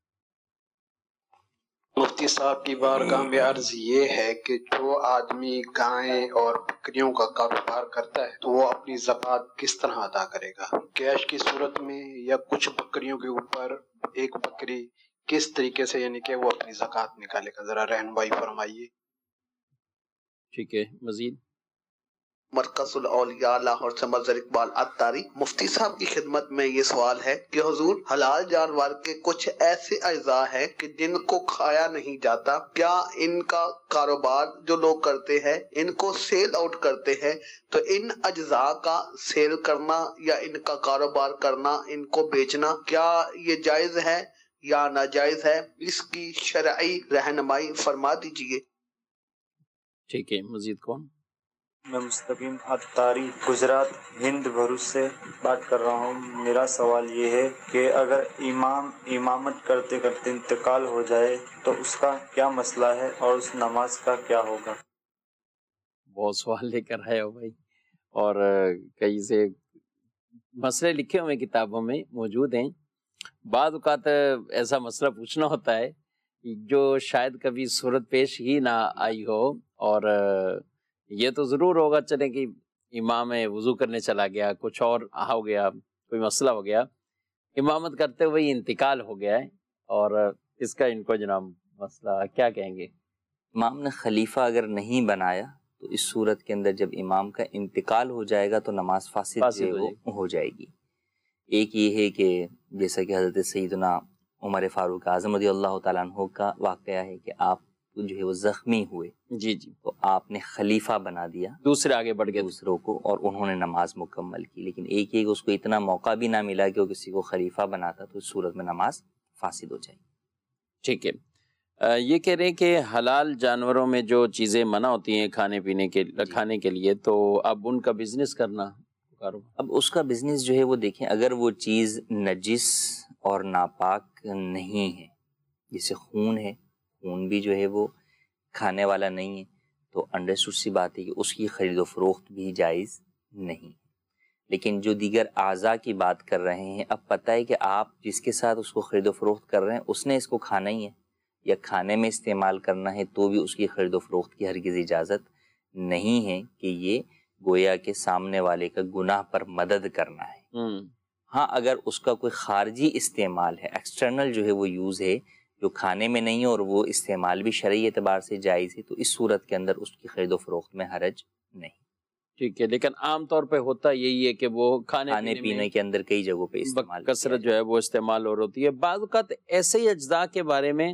مفتی صاحب کی بارگاہ میں عرض یہ ہے کہ جو آدمی گائیں اور بکریوں کا کاروبار کرتا ہے تو وہ اپنی زکوٰۃ کس طرح ادا کرے گا؟ کیش کی صورت میں یا کچھ بکریوں کے اوپر ایک بکری کس طریقے سے یعنی کہ وہ اپنی زکوٰۃ نکالے گا؟ ذرا رہنمائی فرمائیے. ٹھیک ہے. مزید. مرکز الاولیاء لاہور سے مظہر اقبال اتاری. مفتی صاحب کی خدمت میں یہ سوال ہے کہ حضور حلال جانور کے کچھ ایسے اجزاء ہیں کہ جن کو کھایا نہیں جاتا، کیا ان کا کاروبار جو لوگ کرتے ہیں ان کو سیل آؤٹ کرتے ہیں، تو ان اجزاء کا سیل کرنا یا ان کا کاروبار کرنا، ان کو بیچنا، کیا یہ جائز ہے یا ناجائز ہے؟ اس کی شرعی رہنمائی فرما دیجیے. ٹھیک ہے. مزید کون؟ میں مستقیم اتاری گجرات ہند بھروچ سے بات کر رہا ہوں. میرا سوال یہ ہے کہ اگر امام امامت کرتے کرتے انتقال ہو جائے تو اس کا کیا مسئلہ ہے اور اس نماز کا کیا ہوگا؟ بہت سوال لے کر آئے ہو بھائی، اور کئی سے مسئلے لکھے ہوئے کتابوں میں موجود ہیں. بعض اوقات ایسا مسئلہ پوچھنا ہوتا ہے جو شاید کبھی صورت پیش ہی نہ آئی ہو، اور یہ تو ضرور ہوگا چلیں کہ امام وضو کرنے چلا گیا، کچھ اور ہو گیا، کوئی مسئلہ ہو گیا، امامت کرتے ہوئے انتقال ہو گیا ہے، اور اس کا ان کو جناب مسئلہ کیا کہیں گے؟ امام نے خلیفہ اگر نہیں بنایا تو اس صورت کے اندر جب امام کا انتقال ہو جائے گا تو نماز فاسد ہو جائے گی. ایک یہ ہے کہ جیسا کہ حضرت سیدنا عمر فاروق اعظم رضی اللہ تعالیٰ عنہ کا واقعہ ہے کہ آپ جو ہے وہ زخمی ہوئے، جی تو آپ نے خلیفہ بنا دیا، دوسرے آگے بڑھ گئے دوسروں کو، اور انہوں نے نماز مکمل کی. لیکن ایک کہ اس کو اتنا موقع بھی نہ ملا کہ وہ کسی کو خلیفہ بناتا، تو اس صورت میں نماز فاسد ہو جائے. ٹھیک ہے. یہ کہہ رہے ہیں کہ حلال جانوروں میں جو چیزیں منع ہوتی ہیں کھانے پینے کے کھانے کے لیے، تو اب ان کا بزنس کرنا، اب اس کا بزنس جو ہے وہ دیکھیں، اگر وہ چیز نجس اور ناپاک نہیں ہے، جیسے خون ہے، خون بھی جو ہے وہ کھانے والا نہیں ہے، تو انڈرسٹوڈ سی بات ہے کہ اس کی خرید و فروخت بھی جائز نہیں. لیکن جو دیگر اعضاء کی بات کر رہے ہیں، اب پتہ ہے کہ آپ جس کے ساتھ اس کو خرید و فروخت کر رہے ہیں اس نے اس کو کھانا ہی ہے یا کھانے میں استعمال کرنا ہے، تو بھی اس کی خرید و فروخت کی ہرگز اجازت نہیں ہے کہ یہ گویا کے سامنے والے کا گناہ پر مدد کرنا ہے. ہاں اگر اس کا کوئی خارجی استعمال ہے، ایکسٹرنل جو ہے وہ یوز ہے جو کھانے میں نہیں ہے اور وہ استعمال بھی شرعی اعتبار سے جائز ہے، تو اس صورت کے اندر اس کی خرید و فروخت میں حرج نہیں. ٹھیک ہے، لیکن عام طور پہ ہوتا یہی ہے کہ وہ کھانے پینے کے اندر کئی جگہوں پہ استعمال کثرت جو ہے وہ استعمال اور ہوتی ہے. بعض اوقات ایسے ہی اجزاء کے بارے میں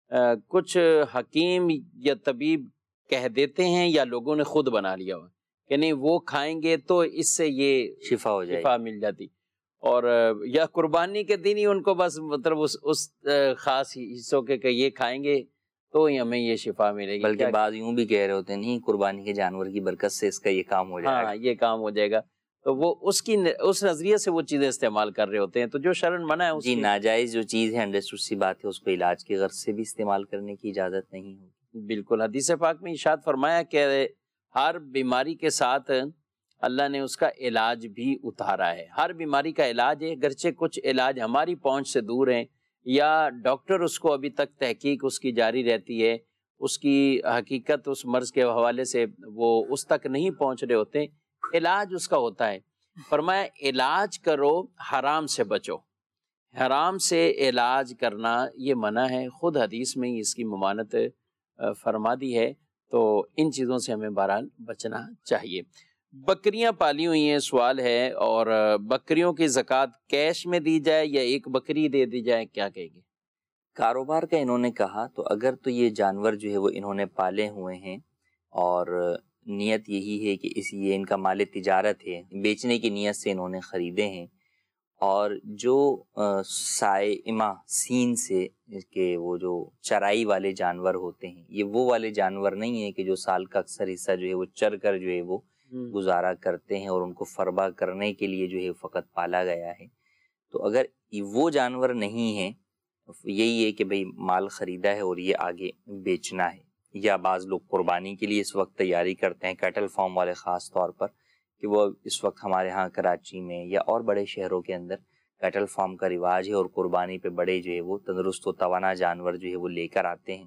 کچھ حکیم یا طبیب کہہ دیتے ہیں یا لوگوں نے خود بنا لیا ہوا کہ نہیں وہ کھائیں گے تو اس سے یہ شفا ہو جائے، شفا مل جاتی، اور یا قربانی کے دن ہی ان کو بس مطلب اس خاص حصوں کے کہ یہ کھائیں گے تو ہی ہمیں یہ شفا ملے گی. بلکہ بعض یوں بھی کہہ رہے ہوتے ہیں نہیں قربانی کے جانور کی برکت سے اس کا یہ کام ہو جائے گا. ہاں یہ کام ہو جائے گا، تو وہ اس نظریے سے وہ چیزیں استعمال کر رہے ہوتے ہیں، تو جو شرعاً منع ہے جی ناجائز جو چیز ہے انڈرسٹوڈ سی بات ہے اس کو علاج کی غرض سے بھی استعمال کرنے کی اجازت نہیں ہوگی. بالکل. حدیث پاک میں ارشاد فرمایا کہ ہر بیماری کے ساتھ اللہ نے اس کا علاج بھی اتارا ہے. ہر بیماری کا علاج ہے، گرچہ کچھ علاج ہماری پہنچ سے دور ہیں یا ڈاکٹر اس کو ابھی تک تحقیق اس کی جاری رہتی ہے، اس کی حقیقت اس مرض کے حوالے سے وہ اس تک نہیں پہنچ رہے ہوتے، علاج اس کا ہوتا ہے. فرمایا علاج کرو حرام سے بچو. حرام سے علاج کرنا یہ منع ہے، خود حدیث میں ہی اس کی ممانت فرما دی ہے، تو ان چیزوں سے ہمیں بہرحال بچنا چاہیے. بکریاں پالی ہوئی ہیں، سوال ہے، اور بکریوں کی زکوٰۃ کیش میں دی جائے یا ایک بکری دے دی جائے، کیا کہیں گے؟ کاروبار کا انہوں نے کہا تو اگر تو یہ جانور جو ہے وہ انہوں نے پالے ہوئے ہیں اور نیت یہی ہے کہ یہ ان کا مال تجارت ہے، بیچنے کی نیت سے انہوں نے خریدے ہیں، اور جو سائمہ سین سے کہ وہ جو چرائی والے جانور ہوتے ہیں، یہ وہ والے جانور نہیں ہیں کہ جو سال کا اکثر حصہ جو ہے وہ چر کر جو ہے وہ گزارا کرتے ہیں اور ان کو فربا کرنے کے لیے جو ہے فقط پالا گیا ہے. تو اگر وہ جانور نہیں ہیں، یہی ہے کہ بھئی مال خریدا ہے اور یہ آگے بیچنا ہے، یا بعض لوگ قربانی کے لیے اس وقت تیاری کرتے ہیں، کیٹل فارم والے خاص طور پر، کہ وہ اس وقت ہمارے ہاں کراچی میں یا اور بڑے شہروں کے اندر کیٹل فارم کا رواج ہے اور قربانی پہ بڑے جو ہے وہ تندرست و توانا جانور جو ہے وہ لے کر آتے ہیں.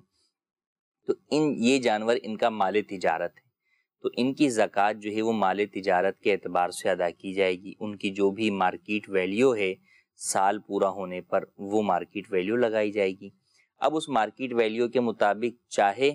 تو یہ جانور ان کا مال تجارت ہے، تو ان کی زکوٰۃ جو ہے وہ مال تجارت کے اعتبار سے ادا کی جائے گی. ان کی جو بھی مارکیٹ ویلیو ہے سال پورا ہونے پر وہ مارکیٹ ویلیو لگائی جائے گی. اب اس مارکیٹ ویلیو کے مطابق چاہے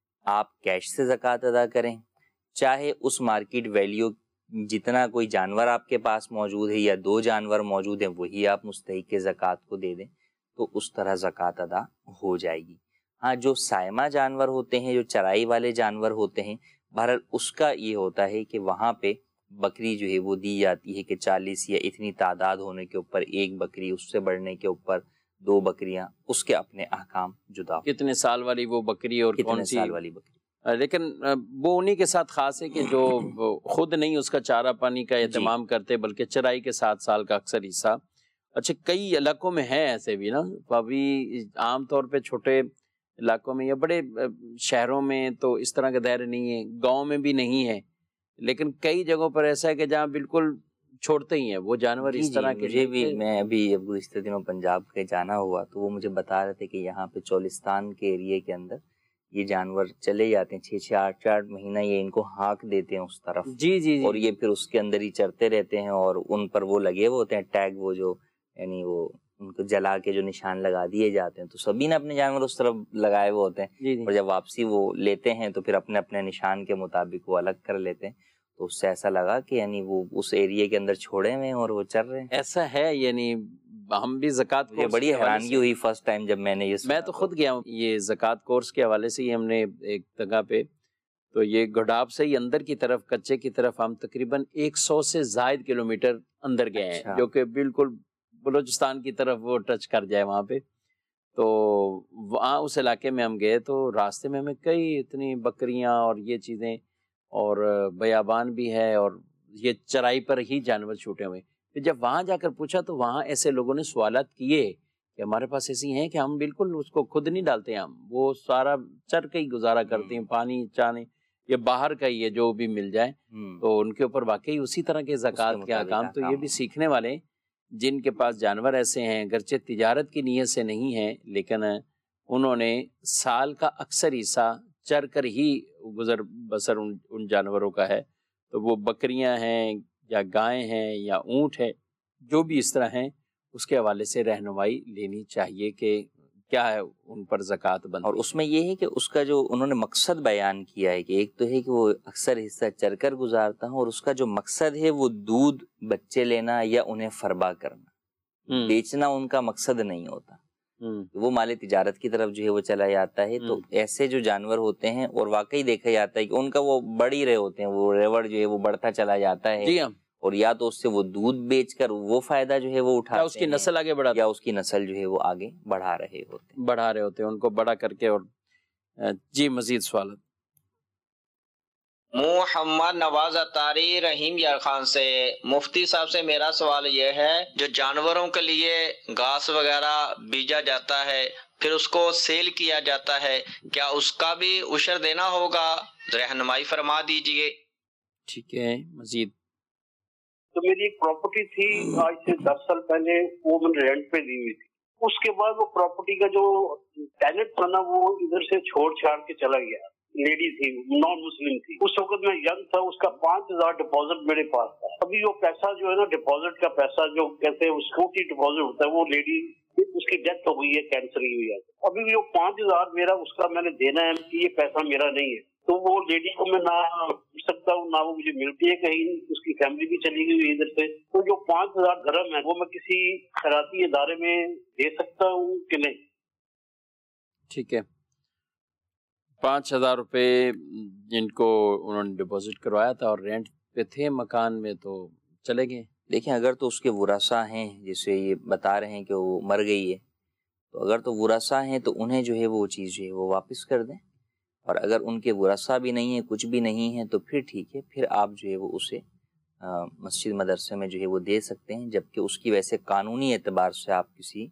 آپ کیش سے زکوٰۃ ادا کریں، چاہے اس مارکیٹ ویلیو جتنا کوئی جانور آپ کے پاس موجود ہے یا 2 جانور موجود ہیں وہی آپ مستحق زکوٰۃ کو دے دیں، تو اس طرح زکوٰۃ ادا ہو جائے گی. ہاں جو سائمہ جانور ہوتے ہیں، جو چرائی والے جانور ہوتے ہیں، بہرحال اس کا یہ ہوتا ہے کہ وہاں پہ بکری جو ہے وہ دی جاتی ہے کہ 40 یا اتنی تعداد ہونے کے اوپر 1 بکری، اس سے بڑھنے کے اوپر 2 بکریاں، اس کے اپنے احکام جدا. کتنے سال والی وہ بکری اور کتنے سال والی بکری. لیکن وہ انہی کے ساتھ خاص ہے کہ جو خود نہیں اس کا چارہ پانی کا اہتمام کرتے بلکہ چرائی کے 7 سال کا اکثر حصہ. اچھا کئی علاقوں میں ہے ایسے بھی نا، ابھی عام طور پہ چھوٹے علاقوں میں یا بڑے شہروں میں تو اس طرح کا دائرہ نہیں ہے، گاؤں میں بھی نہیں ہے، لیکن کئی جگہوں پر ایسا ہے کہ جہاں بالکل چھوڑتے ہی ہیں وہ جانور اس طرح کے. مجھے بھی، میں ابھی گزشتہ دنوں پنجاب کے جانا ہوا تو وہ مجھے بتا رہے تھے کہ یہاں پہ چولستان کے ایریے کے اندر یہ جانور چلے جاتے ہیں 6-6 8 مہینہ یہ ان کو ہانک دیتے ہیں اس طرف. جی اور یہ پھر اس کے اندر ہی چرتے رہتے ہیں اور ان پر وہ لگے ہوئے ہوتے ہیں ٹیگ، وہ جو یعنی وہ ان کو جلا کے جو نشان لگا دیے جاتے ہیں، تو سبھی نے اپنے جانور اس طرف لگائے ہوئے ہوتے ہیں. اور جب واپسی وہ لیتے ہیں تو پھر اپنے اپنے نشان کے مطابق وہ الگ کر لیتے ہیں. تو اس سے ایسا لگا کہ یعنی وہ اس ایریے کے اندر چھوڑے ہوئے ہیں اور وہ چل رہے ہیں. ایسا ہے، یعنی ہم بھی زکوٰۃ کو بڑی حیرانگی ہوئی فرسٹ ٹائم جب میں نے یہ، میں تو خود گیا ہوں یہ زکوٰۃ کورس کے حوالے سے ہی. ہم نے ایک جگہ پہ تو یہ گڈاب سے ہی اندر کی طرف کچے کی طرف ہم تقریباً 100 سے زائد کلومیٹر اندر گئے ہیں، جو کہ بالکل بلوچستان کی طرف وہ ٹچ کر جائے وہاں پہ. تو وہاں اس علاقے میں ہم گئے تو راستے میں ہمیں کئی اتنی بکریاں اور یہ چیزیں اور بیابان بھی ہے اور یہ چرائی پر ہی جانور چھوٹے ہوئے. پھر جب وہاں جا کر پوچھا تو وہاں ایسے لوگوں نے سوالات کیے کہ ہمارے پاس ایسی ہیں کہ ہم بالکل اس کو خود نہیں ڈالتے ہیں، ہم وہ سارا چر کے ہی گزارا کرتے ہیں، پانی چانے یا باہر کا یہ جو بھی مل جائے تو ان کے اوپر واقعی اسی طرح کے زکوٰۃ کے احکام تو یہ بھی سیکھنے والے جن کے پاس جانور ایسے ہیں، اگرچہ تجارت کی نیت سے نہیں ہے لیکن انہوں نے سال کا اکثر حصہ چر کر ہی گزر بسر ان جانوروں کا ہے، تو وہ بکریاں ہیں یا گائیں ہیں یا اونٹ ہے، جو بھی اس طرح ہیں اس کے حوالے سے رہنمائی لینی چاہیے کہ کیا ہے ان پر زکوٰۃ بنتی۔ اور اس میں یہ ہے کہ اس کا جو انہوں نے مقصد بیان کیا ہے کہ ایک تو ہے کہ وہ اکثر حصہ چر کر گزارتا ہوں، اور اس کا جو مقصد ہے وہ دودھ بچے لینا یا انہیں فربا کرنا، بیچنا ان کا مقصد نہیں ہوتا، وہ مال تجارت کی طرف جو ہے وہ چلا جاتا ہے۔ تو ایسے جو جانور ہوتے ہیں، اور واقعی دیکھا جاتا ہے کہ ان کا وہ بڑھ ہی رہے ہوتے ہیں، وہ ریوڑ جو ہے وہ بڑھتا چلا جاتا ہے، اور یا تو اس سے وہ دودھ بیچ کر وہ فائدہ جو ہے وہ اٹھاتے ہیں، یا اس کی نسل آگے بڑھاتے ہیں، یا اس کی نسل جو ہے وہ آگے بڑھا رہے ہوتے ہیں ان کو بڑا کر کے۔ اور جی مزید سوالات۔ محمد نواز اتاری رحیم یار خان سے، مفتی صاحب سے میرا سوال یہ ہے، جو جانوروں کے لیے گھاس وغیرہ بیجا جاتا ہے پھر اس کو سیل کیا جاتا ہے، کیا اس کا بھی عشر دینا ہوگا؟ رہنمائی فرما دیجئے۔ ٹھیک ہے، مزید۔ تو میری ایک پراپرٹی تھی آج سے 10 سال پہلے، وہ میں نے رینٹ پہ دی ہوئی تھی۔ اس کے بعد وہ پراپرٹی کا جو ٹیننٹ تھا نا، وہ ادھر سے چھوڑ چھاڑ کے چلا گیا، لیڈی تھی، نان مسلم تھی۔ اس وقت میں ینگ تھا، اس کا 5000 ڈپازٹ میرے پاس تھا۔ ابھی وہ پیسہ جو ہے نا، ڈپازٹ کا پیسہ جو کہتے ہیں سکیورٹی ڈپازٹ ہوتا ہے، وہ لیڈی اس کی ڈیتھ ہو گئی ہے، کینسر کی ہوئی ہے۔ ابھی بھی وہ 5000 میرا اس کا میں نے دینا ہے کہ یہ پیسہ میرا نہیں ہے، تو وہ لیڈی کو میں نہ سکتا ہوں، نہ وہ مجھے ملتی ہے، کہیں اس کی فیملی بھی چلی گئی ادھر سے۔ تو جو 5000 درہم ہے وہ میں کسی خیراتی ادارے میں دے سکتا ہوں کہ نہیں؟ ٹھیک ہے، 5000 روپے جن کو انہوں نے ڈپازٹ کروایا تھا اور رینٹ پہ تھے مکان میں، تو چلے گئے۔ دیکھیں اگر تو اس کے ورثاء ہیں، جسے یہ بتا رہے ہیں کہ وہ مر گئی ہے، تو اگر تو ورثاء ہیں تو انہیں جو ہے وہ چیز جو ہے وہ واپس کر دیں، اور اگر ان کے ورثاء بھی نہیں ہیں، کچھ بھی نہیں ہے، تو پھر ٹھیک ہے، پھر آپ جو ہے وہ اسے مسجد مدرسے میں جو ہے وہ دے سکتے ہیں، جبکہ اس کی ویسے قانونی اعتبار سے آپ کسی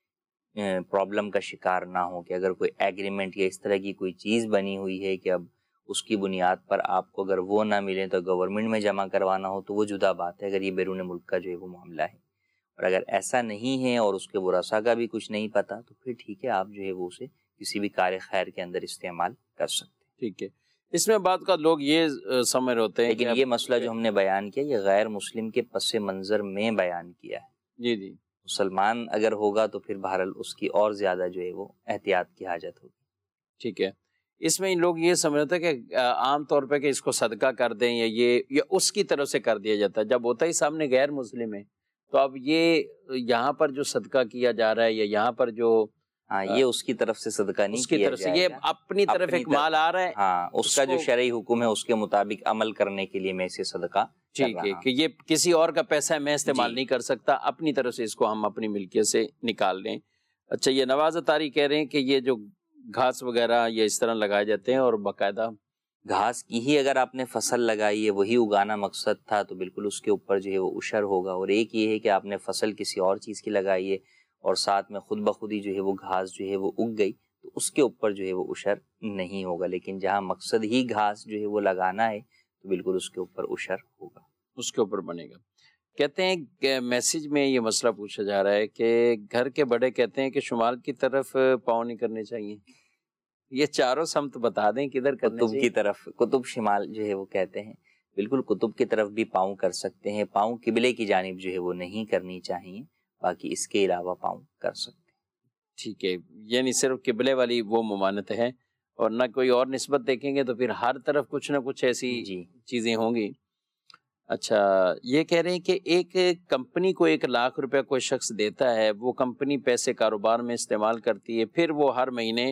پرابلم کا شکار نہ ہو، کہ اگر کوئی ایگریمنٹ یا اس طرح کی کوئی چیز بنی ہوئی ہے کہ اب اس کی بنیاد پر آپ کو اگر وہ نہ ملے تو گورنمنٹ میں جمع کروانا ہو، تو وہ جدا بات ہے، اگر یہ بیرون ملک کا جو ہے وہ معاملہ ہے۔ اور اگر ایسا نہیں ہے اور اس کے ورثاء کا بھی کچھ نہیں پتا، تو پھر ٹھیک ہے، آپ جو ہے وہ اسے کسی بھی کار خیر کے اندر استعمال کر سکتے ہیں۔ ٹھیک ہے، اس میں بعد کا لوگ یہ سمجھ ہوتے ہیں، لیکن یہ مسئلہ جو ہم نے بیان کیا یہ غیر مسلم کے پس منظر میں بیان کیا ہے۔ جی جی، مسلمان اگر ہوگا تو پھر بہرحال اس کی اور زیادہ جو ہے وہ احتیاط کی حاجت ہوگی۔ ٹھیک ہے، اس میں لوگ یہ سمجھتے ہیں کہ عام طور پہ کہ اس کو صدقہ کر دیں یا یہ یا اس کی طرف سے کر دیا جاتا ہے، جب ہوتا ہی سامنے غیر مسلم ہے تو اب یہ یہاں پر جو صدقہ کیا جا رہا ہے یا یہاں پر جو یہ اس کی طرف سے صدقہ نہیں اس کی کیا طرف سے، جائے یہ گا، اپنی طرف ایک مال آ رہا ہے، ہاں اس کا جو شرعی حکم ہے اس کے مطابق عمل کرنے کے لیے میں اسے صدقہ ٹھیک ہے، کہ یہ کسی اور کا پیسہ ہے، میں استعمال نہیں کر سکتا، اپنی طرف سے اس کو ہم اپنی ملکیت سے نکال لیں۔ اچھا، یہ نواز اتاری کہہ رہے ہیں کہ یہ جو گھاس وغیرہ یہ اس طرح لگائے جاتے ہیں، اور باقاعدہ گھاس کی ہی اگر آپ نے فصل لگائی ہے، وہی اگانا مقصد تھا، تو بالکل اس کے اوپر جو ہے وہ عشر ہوگا۔ اور ایک یہ ہے کہ آپ نے فصل کسی اور چیز کی لگائی ہے اور ساتھ میں خود بخود ہی جو ہے وہ گھاس جو ہے وہ اگ گئی، تو اس کے اوپر جو ہے وہ عشر نہیں ہوگا۔ لیکن جہاں مقصد ہی گھاس جو ہے وہ لگانا ہے تو بالکل اس کے اوپر عشر ہوگا، اس کے اوپر بنے گا۔ کہتے ہیں کہ میسج میں یہ مسئلہ پوچھا جا رہا ہے کہ گھر کے بڑے کہتے ہیں کہ شمال کی طرف پاؤں نہیں کرنے چاہیے، یہ چاروں سمت بتا دیں کدھر کرنے قطب چاہیے؟ کی طرف، قطب شمال جو ہے وہ کہتے ہیں، بالکل قطب کی طرف بھی پاؤں کر سکتے ہیں، پاؤں قبلے کی جانب جو ہے وہ نہیں کرنی چاہیے، باقی اس کے علاوہ پاؤں کر سکتے ہیں۔ ٹھیک ہے، یعنی صرف قبلے والی وہ ممانت ہے، اور نہ کوئی اور نسبت دیکھیں گے تو پھر ہر طرف کچھ نہ کچھ ایسی چیزیں ہوں گی۔ اچھا، یہ کہہ رہے ہیں کہ ایک کمپنی کو 1 لاکھ روپے کوئی شخص دیتا ہے، وہ کمپنی پیسے کاروبار میں استعمال کرتی ہے، پھر وہ ہر مہینے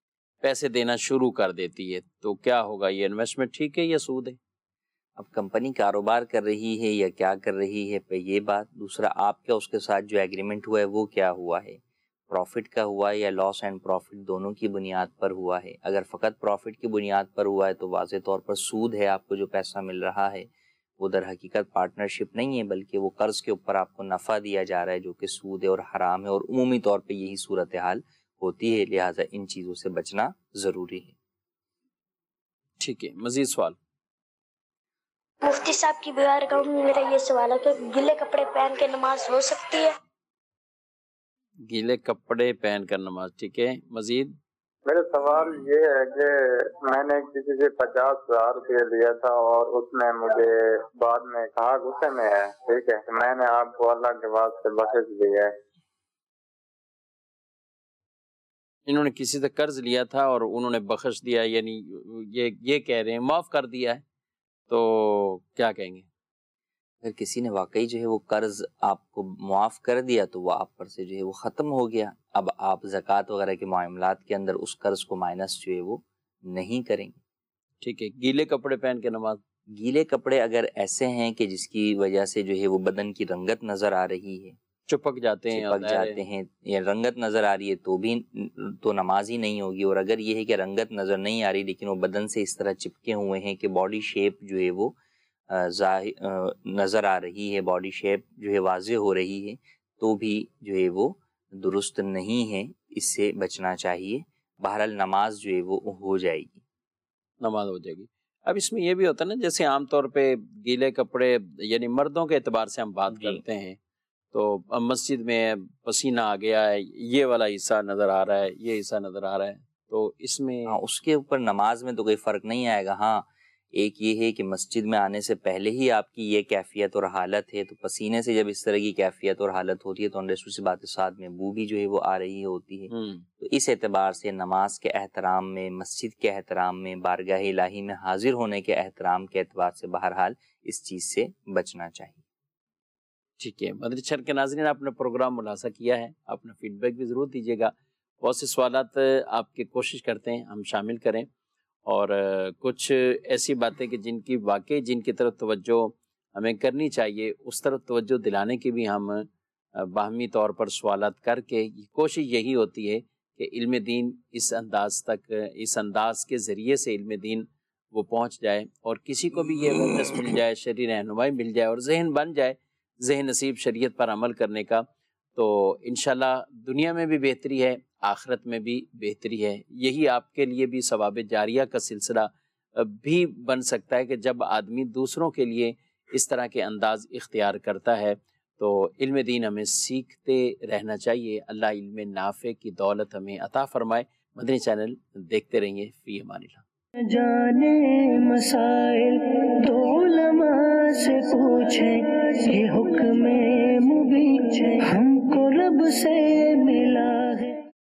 پیسے دینا شروع کر دیتی ہے، تو کیا ہوگا؟ یہ انویسٹمنٹ ٹھیک ہے یا سود ہے؟ اب کمپنی کاروبار کر رہی ہے یا کیا کر رہی ہے پہ یہ بات، دوسرا آپ کا اس کے ساتھ جو ایگریمنٹ ہوا ہے وہ کیا ہوا ہے، پروفٹ کا ہوا ہے یا لاس اینڈ پروفٹ دونوں کی بنیاد پر ہوا ہے؟ اگر فقط پروفٹ کی بنیاد پر ہوا ہے تو واضح طور پر سود ہے، آپ کو جو پیسہ مل رہا ہے وہ در حقیقت پارٹنرشپ نہیں ہے، بلکہ وہ قرض کے اوپر آپ کو نفع دیا جا رہا ہے جو کہ سود ہے اور حرام ہے، اور عمومی طور پہ یہی صورتحال ہوتی ہے، لہٰذا ان چیزوں سے بچنا ضروری ہے۔ ٹھیک ہے، مزید سوال؟ مفتی صاحب کی بارگاہ میں میرا یہ سوال ہے کہ گیلے کپڑے پہن کے نماز ہو سکتی ہے؟ گیلے کپڑے پہن کر نماز، ٹھیک ہے، مزید؟ میرا سوال یہ ہے کہ میں نے کسی سے 50,000 روپیہ لیا تھا اور اس نے مجھے بعد میں کہا غصے میں ہے، ٹھیک ہے، میں نے آپ کو اللہ کے واسطے بخش دیا ہے۔ انہوں نے کسی سے قرض لیا تھا اور انہوں نے بخش دیا، یعنی یہ کہہ رہے ہیں معاف کر دیا ہے، تو کیا کہیں گے؟ اگر کسی نے واقعی جو ہے وہ قرض آپ کو معاف کر دیا تو وہ آپ پر سے جو ہے وہ ختم ہو گیا، اب آپ زکوٰۃ وغیرہ کے معاملات کے اندر اس قرض کو مائنس جو ہے وہ نہیں کریں گے۔ ٹھیک ہے، گیلے کپڑے پہن کے نماز؟ گیلے کپڑے اگر ایسے ہیں کہ جس کی وجہ سے جو ہے وہ بدن کی رنگت نظر آ رہی ہے، چپک جاتے ہیں یا رنگت نظر آ رہی ہے تو نماز ہی نہیں ہوگی، اور اگر یہ ہے کہ رنگت نظر نہیں آ رہی لیکن وہ بدن سے اس طرح چپکے ہوئے ہیں کہ باڈی شیپ جو ہے وہ نظر آ رہی ہے، باڈی شیپ جو ہے واضح ہو رہی ہے، تو بھی جو ہے وہ درست نہیں ہے، اس سے بچنا چاہیے۔ بہرحال نماز جو ہے وہ ہو جائے گی، نماز ہو جائے گی۔ اب اس میں یہ بھی ہوتا ہے نا، جیسے عام طور پہ گیلے کپڑے یعنی مردوں کے اعتبار سے ہم بات کرتے ہیں، تو مسجد میں پسینہ آ گیا ہے، یہ والا حصہ نظر آ رہا ہے، یہ حصہ نظر آ رہا ہے، تو اس میں اس کے اوپر نماز میں تو کوئی فرق نہیں آئے گا۔ ہاں ایک یہ ہے کہ مسجد میں آنے سے پہلے ہی آپ کی یہ کیفیت اور حالت ہے، تو پسینے سے جب اس طرح کی کیفیت اور حالت ہوتی ہے تو انڈرسٹوڈ سی بات ہے، ساتھ میں بو بھی جو ہے وہ آ رہی ہوتی ہے، تو اس اعتبار سے نماز کے احترام میں، مسجد کے احترام میں، بارگاہ الہی میں حاضر ہونے کے احترام کے اعتبار سے بہرحال اس چیز سے بچنا چاہیے۔ ٹھیک ہے، مدنی چینل کے ناظرین، آپ نے پروگرام ملاحظہ کیا ہے، اپنا فیڈ بیک بھی ضرور دیجیے گا۔ بہت سے سوالات آپ کی کوشش کرتے ہیں ہم شامل کریں، اور کچھ ایسی باتیں کہ جن کی واقعی جن کی طرف توجہ ہمیں کرنی چاہیے، اس طرف توجہ دلانے کی بھی ہم باہمی طور پر سوالات کر کے کوشش یہی ہوتی ہے کہ علم دین اس انداز کے ذریعے سے علم دین وہ پہنچ جائے، اور کسی کو بھی یہ اورنیس مل جائے، شرعی رہنمائی مل جائے، اور ذہن بن جائے، ذہن نصیب شریعت پر عمل کرنے کا، تو انشاءاللہ دنیا میں بھی بہتری ہے، آخرت میں بھی بہتری ہے۔ یہی آپ کے لیے بھی ثواب جاریہ کا سلسلہ بھی بن سکتا ہے کہ جب آدمی دوسروں کے لیے اس طرح کے انداز اختیار کرتا ہے، تو علم دین ہمیں سیکھتے رہنا چاہیے۔ اللہ علم نافع کی دولت ہمیں عطا فرمائے۔ مدنی چینل دیکھتے رہیے، فی امان اللہ۔ جانے مسائل تو علماء سے پوچھیں، یہ حکم مبین ہم کو رب سے ملا ہے۔